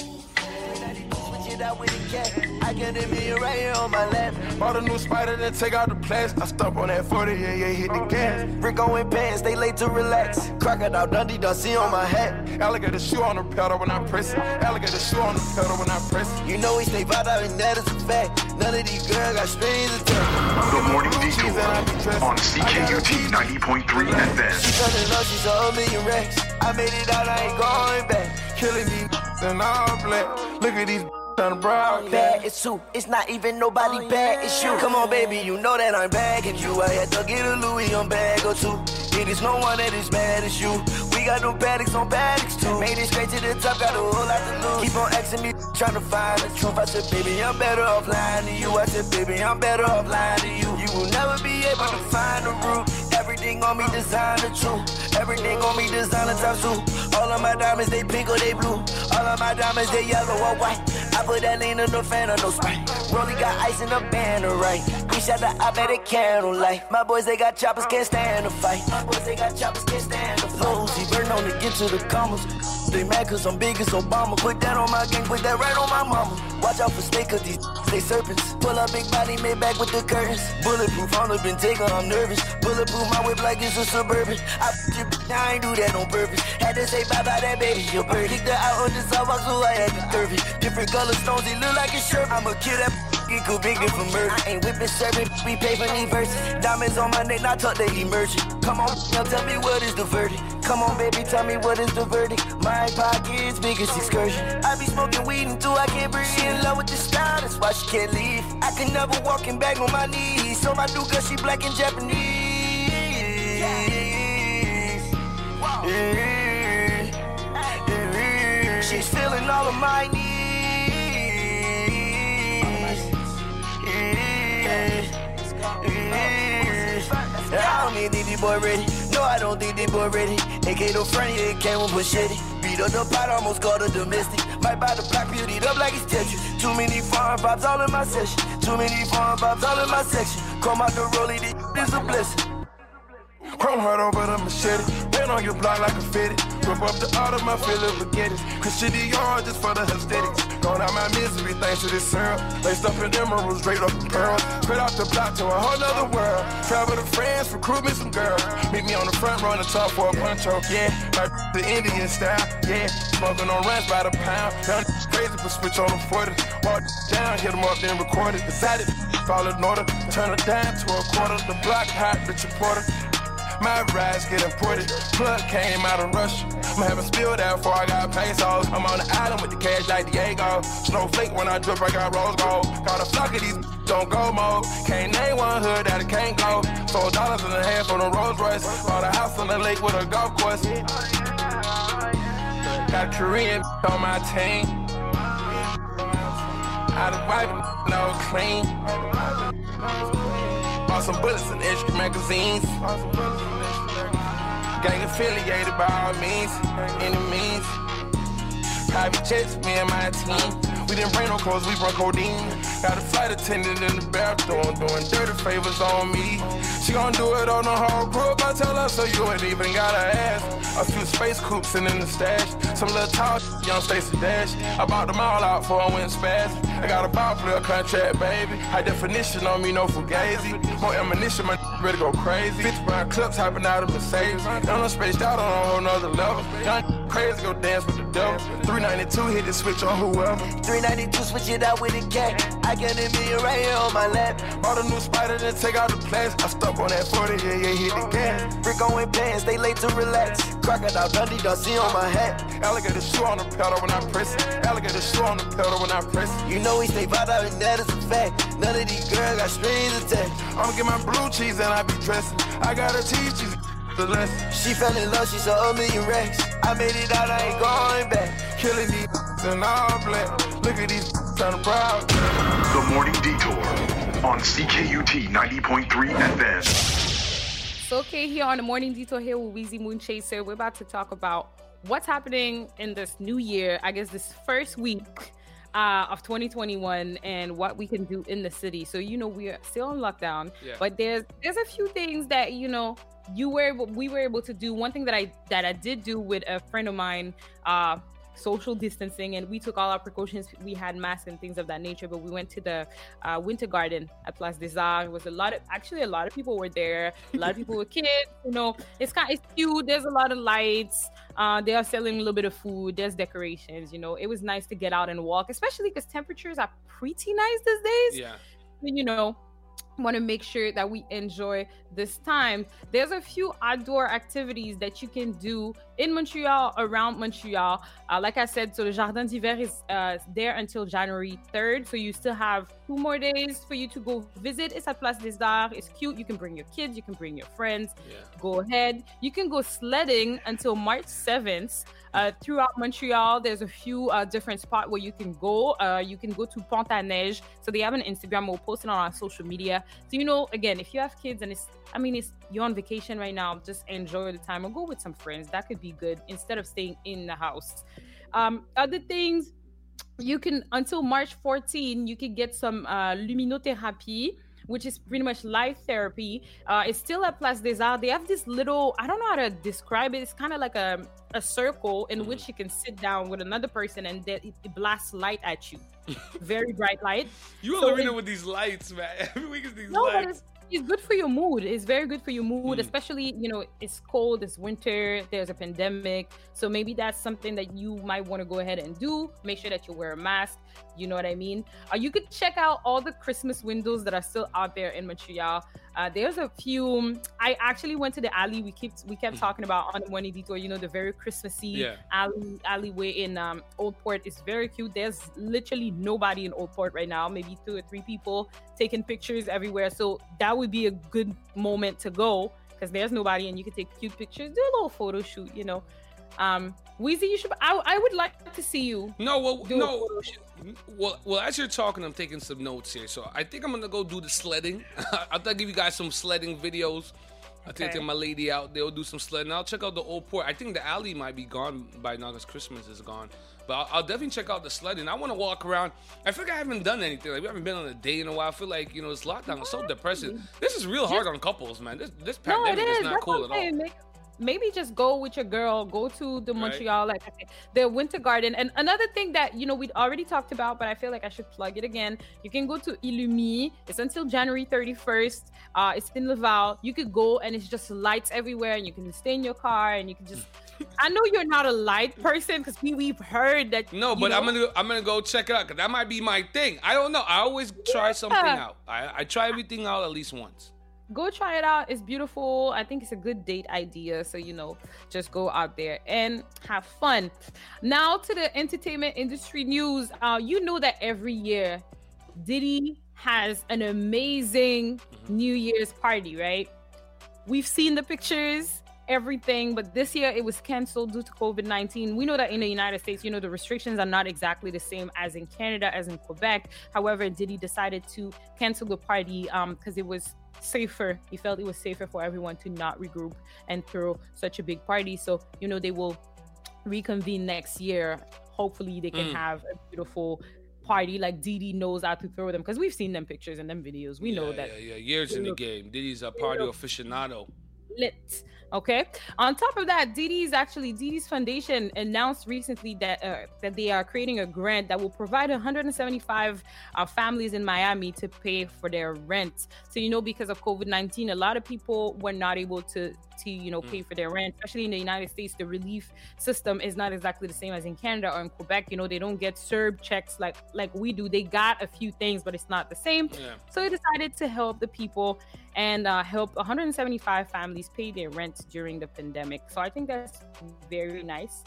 I get a million right here on my lap. Bought a new spider, then take out the plastic. I stump on that forty, yeah, yeah, hit the gas. Rico in pants, they late to relax. Crocodile Dundee, done see on my hat. Alligator shoe on the pedal when I press it. Alligator shoe on the pedal when I press it. You know we stay vibe out and that is a fact. None of these girls got strings attached. The Morning Detour on C K U T ninety point three F M. She fell in love, she's a million racks. I made it out, I ain't going back. Killing me in all black. Look at these on the broad bad. It's two, it's not even nobody bad, it's you. Come on, baby, you know that I'm bagging you. I had to get a Louis on bag or two. It is no one that is bad as you. We got no paddocks on paddocks too. Made it straight to the top, got a whole lot to lose. Keep on asking me, trying to find the truth. I said, baby, I'm better off lying to you. I said, baby, I'm better off lying to you. You will never be able to find the root. Everything on me designer true. Everything on me designer top two. All of my diamonds, they pink or they blue. All of my diamonds, they yellow or white. I put that lean in the fan or no Sprite. Rolly got ice in the banner, right? We shot the op at a candlelight. My boys, they got choppers, can't stand the fight. My boys, they got choppers, can't stand the fight. Lousy, burn on to get to the commas. They mad cause I'm big as Obama. Put that on my gang, put that right on my mama. Watch out for snake cause these they serpents. Pull up big body, made back with the curtains. Bulletproof, on the been taken, I'm nervous. Bulletproof, my whip like it's a Suburban. I f*** your bitch, I ain't do that on purpose. Had to say bye-bye that baby, your bird. Kicked her out on the sidewalk, so I had to curve it. Different color stones, they look like a shirt. I'ma kill that get convicted for murder. I ain't whipping serving, we pay for these verses. Diamonds on my neck, not tuck they emerging. Come on, now tell me what is the verdict. Come on, baby, tell me what is the verdict. My pocket's biggest excursion. I be smoking weed until I can't breathe. She in love with the style, that's why she can't leave. I can never walk in back on my knees. So my new girl, she black and Japanese. Yeah. Yeah. She's feeling all of my needs. I don't need D D boy ready. No, I don't think D boy ready. A K no friend, yeah, it came with machete. Beat up the pot, almost called a domestic. Might buy the block, beauty up like it's Tetris. Too many foreign pops all in my session. Too many foreign pops all in my section. Come out the rollie, this is a blessing. Chrome hard over the machete. Been on your block like a fitted. Rip up the art of my Philip Baguettes. Cause shit is yard just for the aesthetics. Gone out my misery thanks to this syrup. Laced up in emeralds, straight up in pearls. Spread out the block to a whole nother world. Travel to France, recruit me some girls. Meet me on the front row in the top for a poncho. Yeah, like the Indian style. Yeah, smoking on runs by the pound. Down crazy but switch on the forty. Walk down, hit them up, then record it. Decided fall in order. Turn it down to a quarter. The block hot, Richard Porter. My rides get imported. Plug came out of Russia. I'm having spilled out before I got pesos. I'm on the island with the cash like Diego. Snowflake when I drip, I got rose gold. Got a flock of these don't go mode. Can't name one hood that it can't go. Four dollars and a half on a Rolls Royce. Bought a house on the lake with a golf course. Got a Korean on my team. Out of wife, no clean. Bought some bullets and extra magazines. Gang affiliated by all means, any means. Private jets, me and my team. We didn't bring no clothes, we brought codeine. Got a flight attendant in the bathroom doing dirty favors on me. She gon' do it on the whole group, I tell her so you ain't even gotta ask. A few space coops and in the stash. Some little tall young Stacey Dash. I bought them all out before I went spaz. I got a ball player contract, baby. High definition on me, no fugazi. More ammunition, my ready to go crazy. fifty round clips hopping out of Mercedes. Y'all know spaced out on a whole nother level. Young crazy, go dance with the devil. three ninety-two hit the switch on whoever. three ninety-two switch it out with a cat. I got a million right here on my lap. Bought a new spider, then take out the plans. I stuck on that forty, yeah, yeah, hit the gas. Brick on pants, they late to relax. Crocodile Dundee, don't see on my hat. Alligator shoe on the pedal when I press it. Alligator shoe on the pedal when I press it. You know we stay vibe out and that is a fact. None of these girls got strings attached. I'ma get my blue cheese and I be dressing. I gotta teach you the lesson. She fell in love, she saw a million racks. I made it out, I ain't going back. Killing these in all black. Look at these trying to proud. The Morning Detour on C K U T ninety point three F M. So, okay, here on the Morning Detour here with Weezy Moonchaser, we're about to talk about what's happening in this new year, I guess this first week uh, of twenty twenty-one, and what we can do in the city. So, you know, we are still in lockdown, Yeah. but there's there's a few things that, you know, you were able, we were able to do. One thing that I that I did do with a friend of mine, uh, social distancing, and we took all our precautions. We had masks and things of that nature, but we went to the uh, Winter Garden at Place des Arts. It was a lot of, actually a lot of people were there. A lot of people were kids, you know, it's kind of, it's cute. There's a lot of lights. Uh, they are selling a little bit of food. There's decorations, you know, it was nice to get out and walk, especially because temperatures are pretty nice these days. Yeah. You know, want to make sure that we enjoy this time. There's a few outdoor activities that you can do in Montreal, around Montreal. Uh, like I said, so the Jardin d'Hiver is uh, there until January third. So you still have two more days for you to go visit. It's at Place des Arts. It's cute. You can bring your kids. You can bring your friends. Yeah. Go ahead. You can go sledding until March seventh. Uh, throughout Montreal, there's a few uh, different spots where you can go. Uh, you can go to Pont à Neige. So they have an Instagram. We'll post it on our social media. So, you know, again, if you have kids and it's, I mean, it's you're on vacation right now, just enjoy the time or go with some friends. That could be good instead of staying in the house. Um, other things, you can, until March fourteenth, you can get some uh, luminothérapie, which is pretty much light therapy. Uh, it's still at Place des Arts. They have this little, I don't know how to describe it. It's kind of like a, a circle in mm-hmm. which you can sit down with another person and they, it blasts light at you. Very bright light. You so are living it, with these lights, man. Every week is these no, lights. But it's, it's good for your mood. It's very good for your mood, Mm. especially, you know, it's cold, it's winter, there's a pandemic. So maybe that's something that you might want to go ahead and do. Make sure that you wear a mask. You know what I mean? Uh, you could check out all the Christmas windows that are still out there in Montreal. Uh, there's a few. I actually went to the alley we kept we kept talking about on the Morning Detour. You know, the very Christmassy Yeah. alley alleyway in um, Old Port is very cute. There's literally nobody in Old Port right now. Maybe two or three people taking pictures everywhere. So that would be a good moment to go because there's nobody and you can take cute pictures. Do a little photo shoot. You know, um, Weezy, you should. I, I would like to see you. No, well, do a no. photo shoot. Well, well, as you're talking, I'm taking some notes here. So I think I'm gonna go do the sledding. I'll give you guys some sledding videos. I think Okay. I'll take my lady out. They'll do some sledding. I'll check out the Old Port. I think the alley might be gone by now because Christmas is gone. But I'll, I'll definitely check out the sledding. I want to walk around. I feel like I haven't done anything. Like we haven't been on a day in a while. I feel like, you know, this lockdown is so depressing. This is real hard on couples, man. This this No, it pandemic is. is not That's cool what at I'm all. saying. Make- Maybe just go with your girl, go to the Right. Montreal, like I said, the Winter Garden. And another thing that, you know, we'd already talked about, but I feel like I should plug it again. You can go to Illumi. It's until January thirty-first. Uh, it's in Laval. You could go and it's just lights everywhere and you can stay in your car and you can just, I know you're not a light person because we, we've heard that. No, you but know, I'm gonna I'm gonna go check it out because that might be my thing. I don't know. I always try something out. I, I try everything out at least once. Go try it out. It's beautiful. I think it's a good date idea. So, you know, just go out there and have fun. Now to the entertainment industry news. Uh, you know that every year Diddy has an amazing New Year's party, right? We've seen the pictures, everything, but this year it was canceled due to COVID nineteen. We know that in the United States, you know, the restrictions are not exactly the same as in Canada, as in Quebec. However, Diddy decided to cancel the party um because it was safer. He felt it was safer for everyone to not regroup and throw such a big party. So, you know, they will reconvene next year. Hopefully they can Mm. have a beautiful party like Diddy knows how to throw them because we've seen them pictures and them videos. We yeah, know that. Yeah, yeah, years in the game. Diddy's a party aficionado. lit. Okay. On top of that, Didi's actually Didi's Foundation announced recently that uh, that they are creating a grant that will provide one hundred seventy-five uh, families in Miami to pay for their rent. So you know, because of COVID nineteen, a lot of people were not able to to you know pay for their rent, especially in the United States. The relief system is not exactly the same as in Canada or in Quebec. You know, they don't get C E R B checks like like we do. They got a few things, but it's not the same. Yeah. So they decided to help the people and uh, help one hundred seventy-five families pay their rent during the pandemic. So I think that's very nice.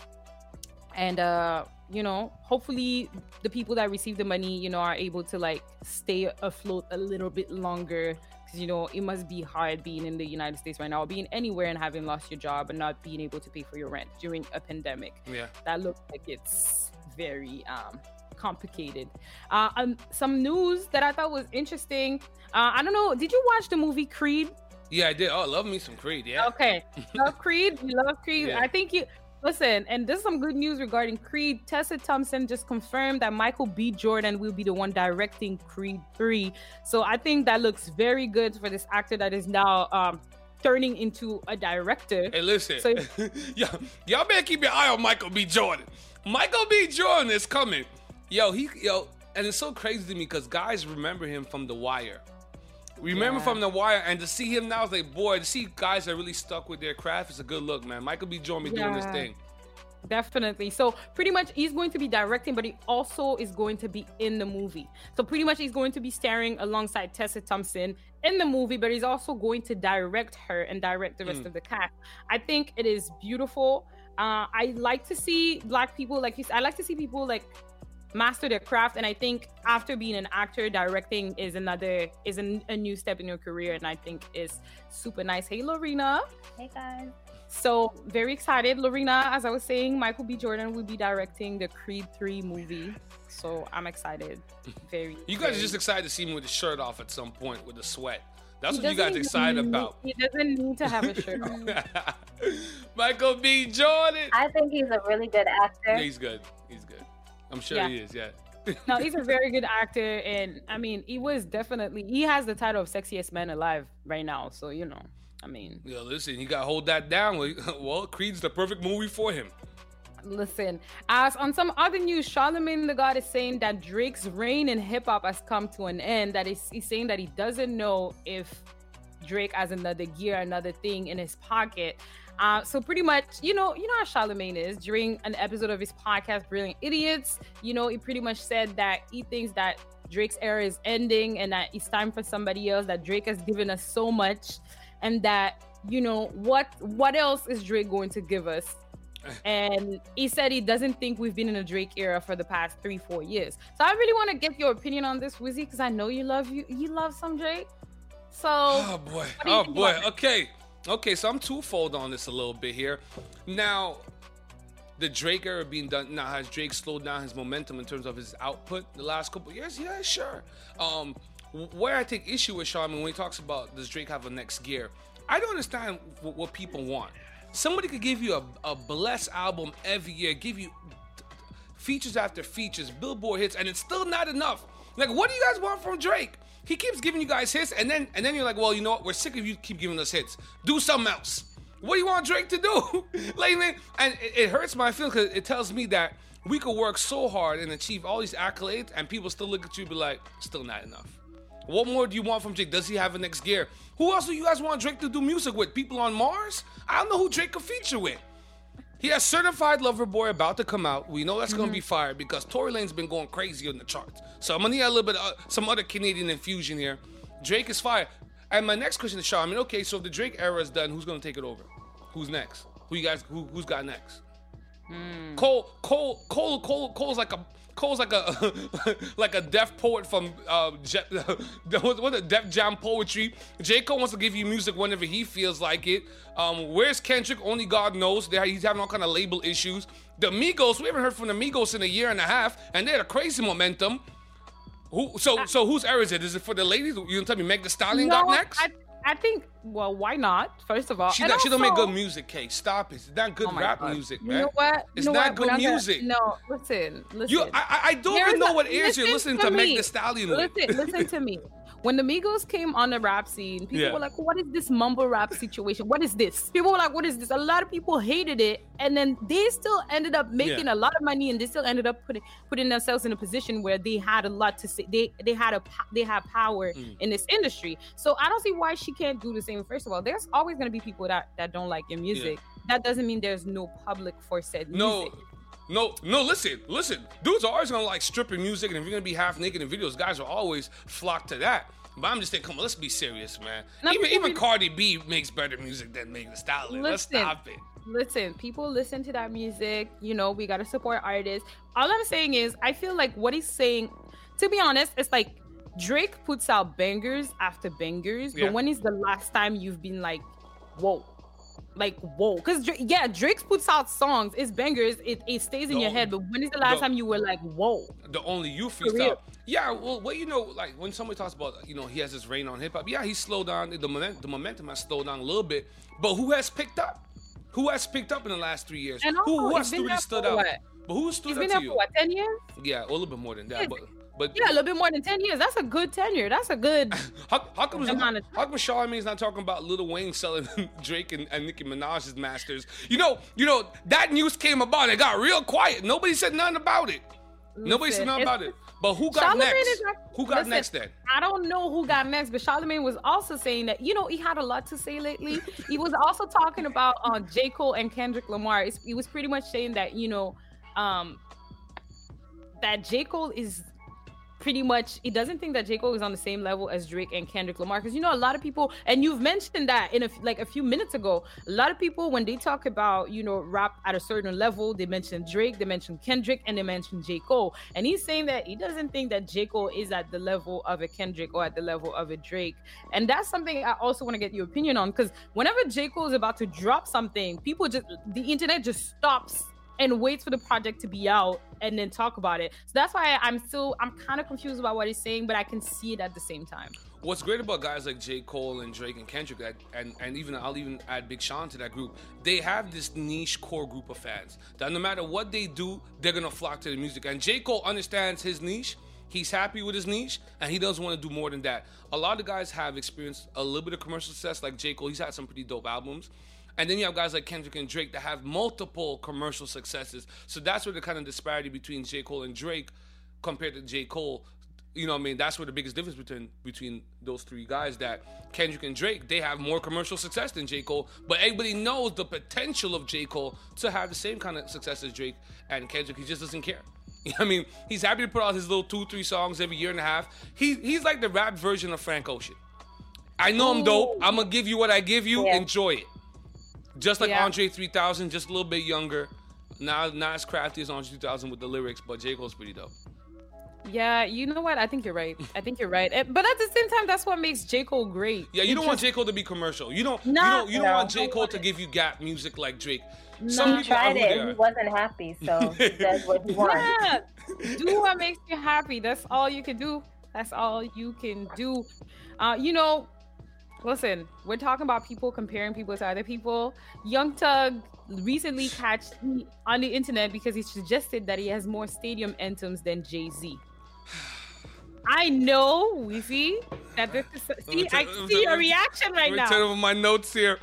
And, uh, you know, hopefully the people that receive the money, you know, are able to like stay afloat a little bit longer. Because, you know, it must be hard being in the United States right now, or being anywhere and having lost your job and not being able to pay for your rent during a pandemic. Yeah. That looks like it's very um, complicated. Uh, um, some news that I thought was interesting. Uh, I don't know. Did you watch the movie Creed? Yeah, I did. Oh, I love me some Creed. Yeah. Okay. Love Creed. We love Creed. Yeah. I think you listen. And this is some good news regarding Creed. Tessa Thompson just confirmed that Michael B. Jordan will be the one directing Creed three. So I think that looks very good for this actor that is now um, turning into a director. Hey, listen. So, y'all, y'all better keep your eye on Michael B. Jordan. Michael B. Jordan is coming. Yo, he yo, and it's so crazy to me because guys remember him from The Wire. Remember Yeah. from The Wire, and to see him now, it's like, boy, to see guys that really stuck with their craft, it's a good look, man. Michael B. Jordan be doing this Yeah. thing. Definitely. So pretty much he's going to be directing, but he also is going to be in the movie. So pretty much he's going to be starring alongside Tessa Thompson in the movie, but he's also going to direct her and direct the rest Mm. of the cast. I think it is beautiful. Uh, I like to see black people, like you said, I like to see people like master their craft, and I think after being an actor, directing is another is a, a new step in your career, and I think is super nice. Hey Lorena. Hey guys. So very excited. Lorena, as I was saying, Michael B. Jordan will be directing the Creed three movie. So I'm excited. Very You guys very. are just excited to see him with his shirt off at some point with the sweat. That's He what you guys doesn't excited need- about. He doesn't need to have a shirt on. Michael B. Jordan. I think he's a really good actor. Yeah, he's good. He's good. I'm sure Yeah. he is, yeah. No, he's a very good actor, and I mean, he was definitely he has the title of sexiest man alive right now. So you know, I mean, Yo, listen, you gotta hold that down. Well, Creed's the perfect movie for him. listen. As on some other news, Charlemagne the God is saying that Drake's reign in hip hop has come to an end. That is, he's saying that he doesn't know if Drake has another gear, another thing in his pocket. Uh, so pretty much, you know, you know how Charlemagne is. During an episode of his podcast, Brilliant Idiots, you know, he pretty much said that he thinks that Drake's era is ending and that it's time for somebody else, that Drake has given us so much, and that, you know, what what else is Drake going to give us? And he said he doesn't think we've been in a Drake era for the past three, four years. So I really want to get your opinion on this, Wizzy, because I know you love you you love some Drake. So Oh boy. what do you Oh think boy. about that? Okay. Okay, so I'm twofold on this a little bit here. Now, the Drake era being done now, has Drake slowed down his momentum in terms of his output the last couple of years? Yeah, sure. Um, where I take issue with Charlamagne when he talks about does Drake have a next gear, I don't understand what, what people want. Somebody could give you a, a blessed album every year, give you features after features, Billboard hits, and it's still not enough. Like, what do you guys want from Drake? He keeps giving you guys hits, and then and then you're like, well, you know what? We're sick of you keep giving us hits. Do something else. What do you want Drake to do? Like, man, and it, it hurts my feelings because it tells me that we could work so hard and achieve all these accolades, and people still look at you and be like, still not enough. What more do you want from Drake? Does he have a next gear? Who else do you guys want Drake to do music with? People on Mars? I don't know who Drake could feature with. He has Certified Lover Boy about to come out. We know that's Mm-hmm. going to be fire because Tory Lane's been going crazy on the charts. So I'm going to need a little bit of uh, some other Canadian infusion here. Drake is fire. And my next question is, Sean, I mean, okay, so if the Drake era is done, who's going to take it over? Who's next? Who you guys, who, who's got next? Hmm. Cole, Cole, Cole, Cole, Cole's like a, Cole's like a, like a deaf poet from, uh, Je- what, what a Def Jam poetry. J. Cole wants to give you music whenever he feels like it. Um, where's Kendrick? Only God knows. They're, he's having all kind of label issues. The Migos, we haven't heard from the Migos in a year and a half, and they had a crazy momentum. Who? So, so whose era is it? Is it for the ladies? You gonna tell me Meg Thee Stallion got next? I, I think, well, why not? First of all, She, and not, she don't make also- good music, Kate. Stop it. It's not good Oh my rap God. music, You man. know what? It's You know not what? good We're not gonna- music. No, listen, listen. You, I, I- I don't Here's even know the- what ears you're listen listening to, Meg me. Thee Stallion with. Listen, listen to me. when the Migos came on the rap scene, people Yeah. were like, what is this mumble rap situation? What is this? People were like, what is this? A lot of people hated it. And then they still ended up making Yeah. a lot of money, and they still ended up putting putting themselves in a position where they had a lot to say. They they had a po- they have power Mm. in this industry. So I don't see why she can't do the same. First of all, there's always going to be people that, that don't like your music. That doesn't mean there's no public for said music. No, no, no. Listen, listen. Dudes are always gonna like stripping music, and if you're gonna be half naked in videos, guys will always flock to that. But I'm just thinking, come on, let's be serious, man. No, even people even be- Cardi B makes better music than Megan Thee Stallion. Let's Listen. stop it. Listen, people listen to that music. You know, we gotta support artists. All I'm saying is, I feel like what he's saying, to be honest, it's like Drake puts out bangers after bangers. Yeah. But when is the last time you've been like, whoa? Like, whoa. Because, yeah, Drake puts out songs. It's bangers. It, it stays in The your o- head. But when is the last the- time you were like, whoa? The only you For real. freestyle. Yeah, well, well, you know, like when somebody talks about, you know, he has this reign on hip hop. Yeah, he's slowed down. The moment, the momentum has slowed down a little bit. But who has picked up? Who has picked up in the last three years? And who, also, who he's has been really there stood for out? what? But who stood He's out been to there you? for what, ten years? Yeah, a little bit more than that. Yeah. But but Yeah, a little bit more than ten years. That's a good tenure. That's a good. How, how come amount of how come Charlamagne's not talking about Lil Wayne selling Drake and, and Nicki Minaj's masters? You know, you know that news came about. And it got real quiet. Nobody said nothing about it. Nobody said Listen, nothing it's- about it. But who got Charlamagne next? is not- Who got listen, next then? I don't know who got next, but Charlamagne was also saying that, you know, he had a lot to say lately. He was also talking about uh, J. Cole and Kendrick Lamar. It's, he was pretty much saying that, you know, um, that J. Cole is pretty much, he doesn't think that J. Cole is on the same level as Drake and Kendrick Lamar. Because, you know, a lot of people, and you've mentioned that in a, like a few minutes ago, a lot of people, when they talk about, you know, rap at a certain level, they mention Drake, they mention Kendrick, and they mention J. Cole. And he's saying that he doesn't think that J. Cole is at the level of a Kendrick or at the level of a Drake. And that's something I also want to get your opinion on, because whenever J. Cole is about to drop something, people just, the internet just stops and waits for the project to be out and then talk about it. So that's why I'm still, I'm kind of confused about what he's saying, but I can see it at the same time. What's great about guys like J. Cole and Drake and Kendrick, that, and, and even I'll even add Big Sean to that group, they have this niche core group of fans that no matter what they do, they're gonna flock to the music. And J. Cole understands his niche. He's happy with his niche, and he doesn't want to do more than that. A lot of guys have experienced a little bit of commercial success, like J. Cole. He's had some pretty dope albums. And then you have guys like Kendrick and Drake that have multiple commercial successes. So that's where the kind of disparity between J. Cole and Drake compared to J. Cole, you know what I mean? That's where the biggest difference between between those three guys, that Kendrick and Drake, they have more commercial success than J. Cole, but everybody knows the potential of J. Cole to have the same kind of success as Drake and Kendrick. He just doesn't care. You know what I mean? He's happy to put out his little two, three songs every year and a half. He, he's like the rap version of Frank Ocean. I know I'm dope. I'm going to give you what I give you. Yeah. Enjoy it. Just like Yeah. Andre three thousand, just a little bit younger. Not, not as crafty as Andre three thousand with the lyrics, but J. Cole's pretty dope. Yeah, you know what? I think you're right. I think you're right. Eh, But at the same time, that's what makes J. Cole great. Yeah, you He don't want just- J. Cole to be commercial. You don't. No, you don't. You don't no. want J. Cole to give you gap music like Drake. He Some people are tried who it they and he are. wasn't happy, so he does what he wants. Yeah, do what makes you happy. That's all you can do. That's all you can do. Uh, you know, listen, we're talking about people comparing people to other people. Young Thug recently catched me on the internet because he suggested that he has more stadium anthems than Jay-Z. I know, we see that this is. See, I see your reaction right Let me turn now. over my notes here.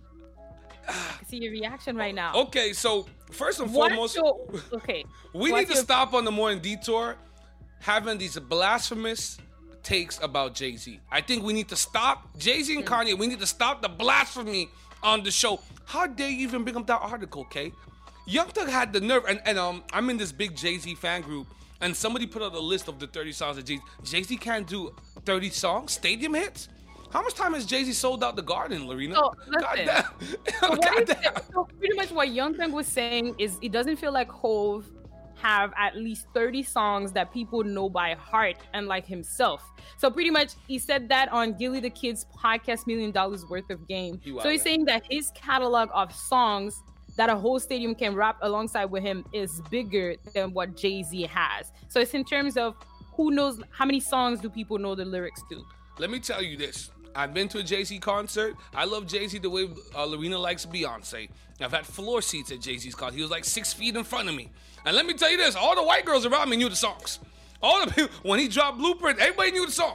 I see your reaction right now. Okay, so first and What's foremost, your- okay. we What's need to your- stop on the morning detour having these blasphemous takes about Jay-Z. I think we need to stop Jay-Z and Kanye. We need to stop the blasphemy on the show. How dare you even bring up that article, Kay? Young Thug had the nerve, and, and um, I'm in this big Jay-Z fan group, and somebody put out a list of the thirty songs that Jay-Z. Jay-Z can't do thirty songs, stadium hits? How much time has Jay-Z sold out the Garden, Lorena? So, God listen. damn. So, what God is damn. it- so pretty much what Young Thug was saying is it doesn't feel like Hove have at least thirty songs that people know by heart, unlike himself. So pretty much he said that on Gilly the Kid's podcast, Million Dollars Worth of Game. He So wild, he's man. saying that his catalog of songs that a whole stadium can rap alongside with him is bigger than what Jay-Z has. So it's in terms of who knows how many songs do people know the lyrics to. Let me tell you this. I've been to a Jay-Z concert. I love Jay-Z the way uh, Lorena likes Beyonce. I've had floor seats at Jay-Z's concert. He was like six feet in front of me. And let me tell you this, all the white girls around me knew the songs. All the people, when he dropped Blueprint, everybody knew the songs.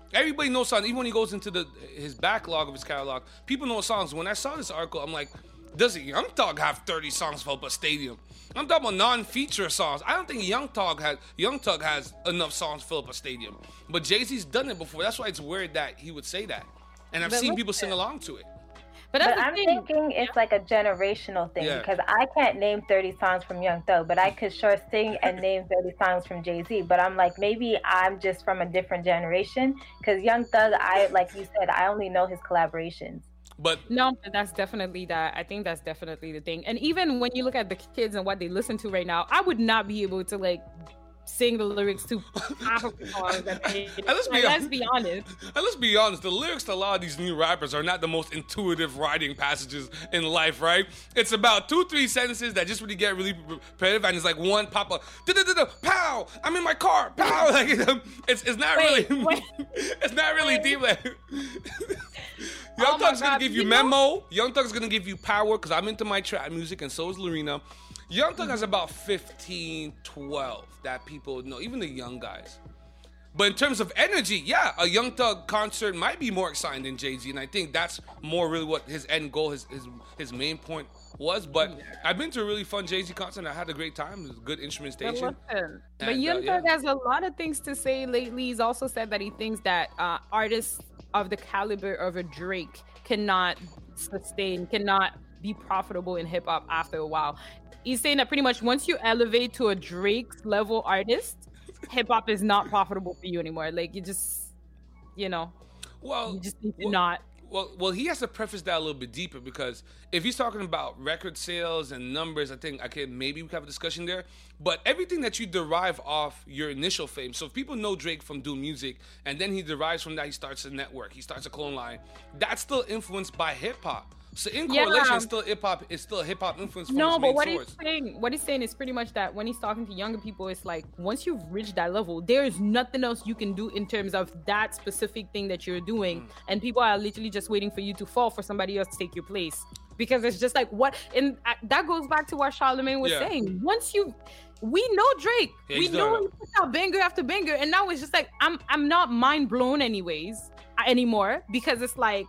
Everybody knows songs. Even when he goes into the his backlog of his catalog, people know songs. When I saw this article, I'm like, does a Young Thug have thirty songs for a stadium? I'm talking about non-feature songs. I don't think Young Thug has Young Thug has enough songs to fill up a stadium. But Jay-Z's done it before. That's why it's weird that he would say that. And I've But seen listen. people sing along to it. But, But I'm thinking it's like a generational thing Yeah. because I can't name thirty songs from Young Thug, but I could sure sing and name thirty songs from Jay-Z. But I'm like, maybe I'm just from a different generation because Young Thug, I like you said, I only know his collaborations. But no, that's definitely that. I think that's definitely the thing. And even when you look at the kids and what they listen to right now, I would not be able to like sing the lyrics to half of the songs. That they, And let's be like, honest. let's be honest. And let's be honest, the lyrics to a lot of these new rappers are not the most intuitive writing passages in life, right? It's about two, three sentences that just really get really repetitive, and it's like one pop up, da-da-da-da, pow, I'm in my car, pow. Like it's it's not Wait, really, wait. it's not really deep. Like, Young Oh my Thug's gonna God, give you, you know- memo. Young Thug's gonna give you power because I'm into my trap music, and so is Lorena. Young Thug has about fifteen, twelve that people know, even the young guys. But in terms of energy, yeah, a Young Thug concert might be more exciting than Jay-Z, and I think that's more really what his end goal, his his, his main point was. But I've been to a really fun Jay-Z concert, and I had a great time. It was good instrumentation. But listen, but And, uh, Young Thug yeah. has a lot of things to say lately. He's also said that he thinks that uh, artists of the caliber of a Drake cannot sustain, cannot be profitable in hip hop after a while. He's saying that pretty much once you elevate to a Drake's level artist, hip hop is not profitable for you anymore. Like you just, you know, Well, you just need to well, not. Well, well, he has to preface that a little bit deeper because if he's talking about record sales and numbers, I think I can maybe we can have a discussion there. But everything that you derive off your initial fame. So if people know Drake from doing music, and then he derives from that, he starts a network, he starts a clone line. That's still influenced by hip hop. So in Yeah. correlation, it's still hip hop. It's still hip hop influence. From No, his but main what source. he's saying, what he's saying is pretty much that when he's talking to younger people, it's like once you've reached that level, there is nothing else you can do in terms of that specific thing that you're doing, Mm. and people are literally just waiting for you to fall for somebody else to take your place. Because it's just like what, and uh, that goes back to what Charlemagne was Yeah. saying. Once you, we know Drake, Yeah, we he's know done he it. puts out banger after banger, and now it's just like I'm, I'm not mind blown anyways uh, anymore because it's like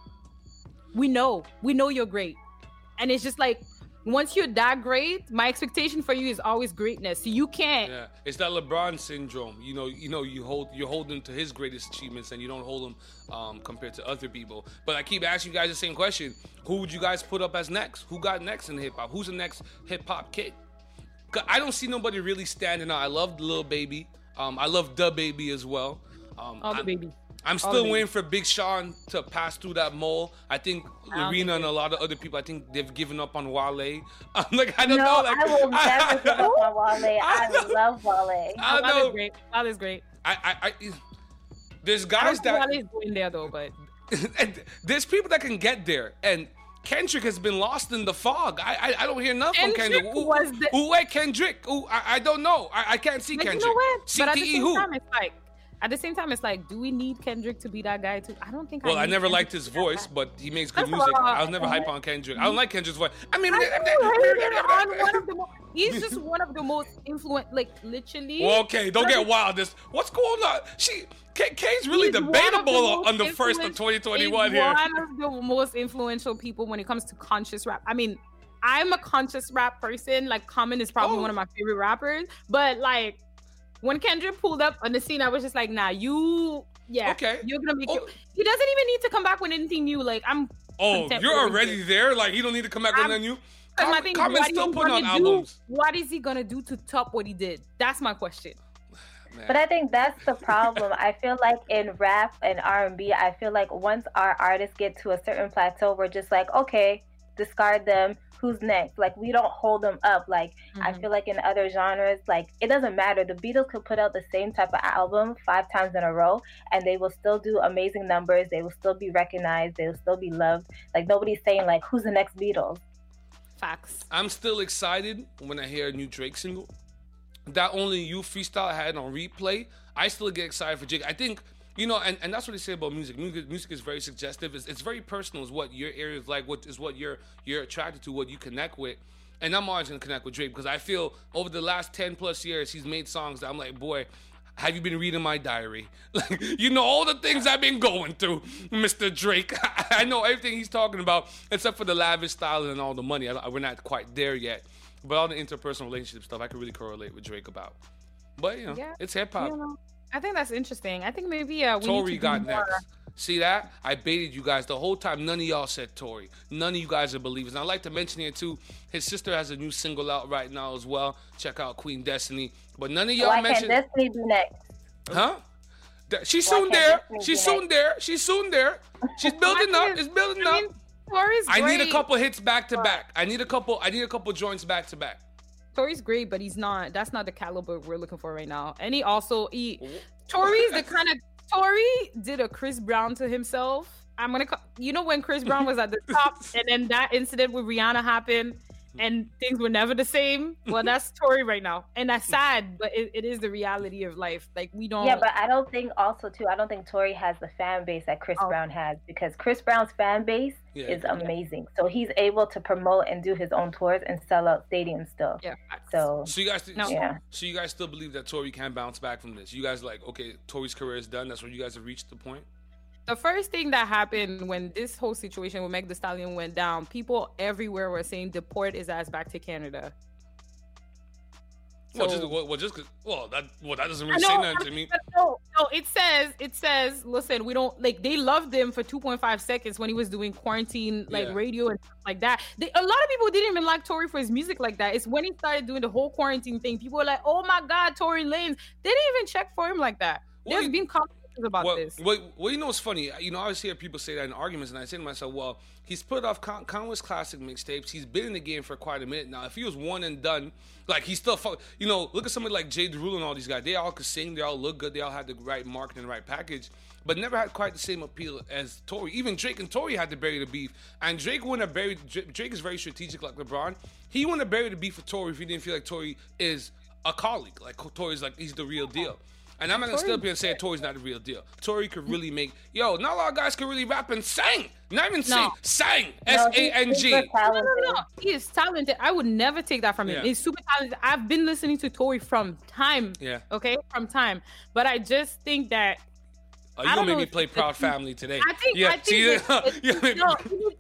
we know, we know you're great. And it's just like, once you're that great, my expectation for you is always greatness. So you can't. Yeah, it's that LeBron syndrome. You know, you know, you hold you hold him to his greatest achievements, and you don't hold him um, compared to other people. But I keep asking you guys the same question: who would you guys put up as next? Who got next in hip hop? Who's the next hip hop kid? 'Cause I don't see nobody really standing out. I love Lil Baby. Um, I love Da Baby as well. Um, All the I'm- baby. I'm All still the baby. waiting for Big Sean to pass through that mole. I think I don't Lorena think and a it- lot of other people, I think they've given up on Wale. I'm like, I don't no, know. Like, I will never give up on Wale. I love Wale. I Wale know. is great. Wale is great. I, I, I, there's I guys don't think that Wale is going there though, but and there's people that can get there, and Kendrick has been lost in the fog. I I, I don't hear enough from Kendrick Kendrick. Who, was the- who wait, Kendrick? Who I, I don't know. I, I can't see but Kendrick. you know what? But at the C T E same who? time, it's like, at the same time, it's like, do we need Kendrick to be that guy too? I don't think. Well, I need never Kendrick liked to his be that voice, guy. but he makes good First of music. all, I was never hype on Kendrick. I don't like Kendrick's voice. I mean, I know, on one of the mo- he's just one of the most influent, like literally. well, okay, don't get wild. This what's going on? She K, K's really He's one of debatable the most on the first of influential- twenty twenty-one he's here. one of the most influential people when it comes to conscious rap. I mean, I'm a conscious rap person. Like Common is probably Oh. one of my favorite rappers. But like when Kendrick pulled up on the scene, I was just like, nah, you, yeah, Okay. you're gonna make Oh. it. He doesn't even need to come back with anything new. Like I'm. Oh, content you're with what he already did. there. Like he don't need to come back with I'm- nothing new. Because my Com- thing is, Common's what is still he putting on gonna do? albums. What is he gonna do to top what he did? That's my question. Man. But I think that's the problem. I feel like in rap and R and B, I feel like once our artists get to a certain plateau, we're just like, okay, discard them. Who's next? Like we don't hold them up. Like I Mhm. feel like in other genres, like it doesn't matter. The Beatles could put out the same type of album five times in a row, and they will still do amazing numbers. They will still be recognized. They will still be loved. Like nobody's saying like, who's the next Beatles? Facts. I'm still excited when I hear a new Drake single. That Only You freestyle I had on replay, I still get excited for Drake. I think, you know, and, and that's what they say about music. Music, music is very suggestive. It's, it's very personal. It's what your area is like, what is what you're you're attracted to, what you connect with. And I'm always gonna connect with Drake because I feel over the last ten plus years he's made songs that I'm like, boy, have you been reading my diary? Like, you know all the things I've been going through, Mister Drake. I know everything he's talking about, except for the lavish style and all the money. I, we're not quite there yet. But all the interpersonal relationship stuff, I can really correlate with Drake about. But, you know, Yeah. it's hip-hop. You know, I think that's interesting. I think maybe uh, we Tory need to got do more. next. See that? I baited you guys the whole time. None of y'all said Tory. None of you guys are believers. And I'd like to mention here, too, his sister has a new single out right now as well. Check out Queen Destiny. But none of y'all Why mentioned... can't Destiny be next? Huh? Th- She's Why soon can't there. Destiny She's be soon next? there. She's soon there. She's building up. It's building I up. mean, Tory's I need a great. couple hits back to back. I need a couple. I need a couple joints back to back. Tory's great, but he's not. That's not the caliber we're looking for right now. And he also he Tory's the kind of Tory did a Chris Brown to himself. I'm gonna, call, you know, when Chris Brown was at the top, and then that incident with Rihanna happened, and things were never the same. Well, that's Tory right now, and that's sad, but it, it is the reality of life. Like we don't. Yeah, but I don't think also too. I don't think Tory has the fan base that Chris Oh. Brown has, because Chris Brown's fan base Yeah. is amazing. So he's able to promote and do his own tours and sell out stadiums still. Yeah. So So you guys, th- No. so, Yeah. so you guys still believe that Tory can bounce back from this? You guys like, okay, Tory's career is done. That's where you guys have reached the point. The first thing that happened when this whole situation with Meg Thee Stallion went down, people everywhere were saying deport his ass back to Canada. well, So- just well, well, just 'cause- well, that well, that doesn't I really know, say nothing to me. but No, no, it says, it says, listen, we don't like. They loved him for two point five seconds when he was doing quarantine like Yeah. radio and stuff like that. They, a lot of people didn't even like Tory for his music like that. It's when he started doing the whole quarantine thing. People were like, "Oh my God, Tory Lanez." They didn't even check for him like that. Well, There's you- been conversations about well, this. Well, well, you know what's funny? You know, I always hear people say that in arguments, and I say to myself, well, he's put off con- countless classic mixtapes. He's been in the game for quite a minute now. If he was one and done, like he's still, fu- you know, look at somebody like Jay Derulo and all these guys. They all could sing. They all look good. They all had the right marketing, the right package, but never had quite the same appeal as Tory. Even Drake and Tory had to bury the beef, and Drake wouldn't have buried. Dra- Drake is very strategic, like LeBron. He wouldn't have buried the beef with Tory if he didn't feel like Tory is a colleague. Like Tory's like he's the real deal. And I'm not gonna still be and say Tory's not the real deal. Tory could really make yo. Not a lot of guys can really rap and sing. Not even sing, No. sang. No, S he's A N G. super No, no, talented. no, no. He is talented. I would never take that from him. Yeah. He's super talented. I've been listening to Tory from time. Yeah. Okay, from time. But I just think that Oh, I you gonna don't make know me if play it's- Proud Family today? I think. Yeah. I think see, that- you make me- no,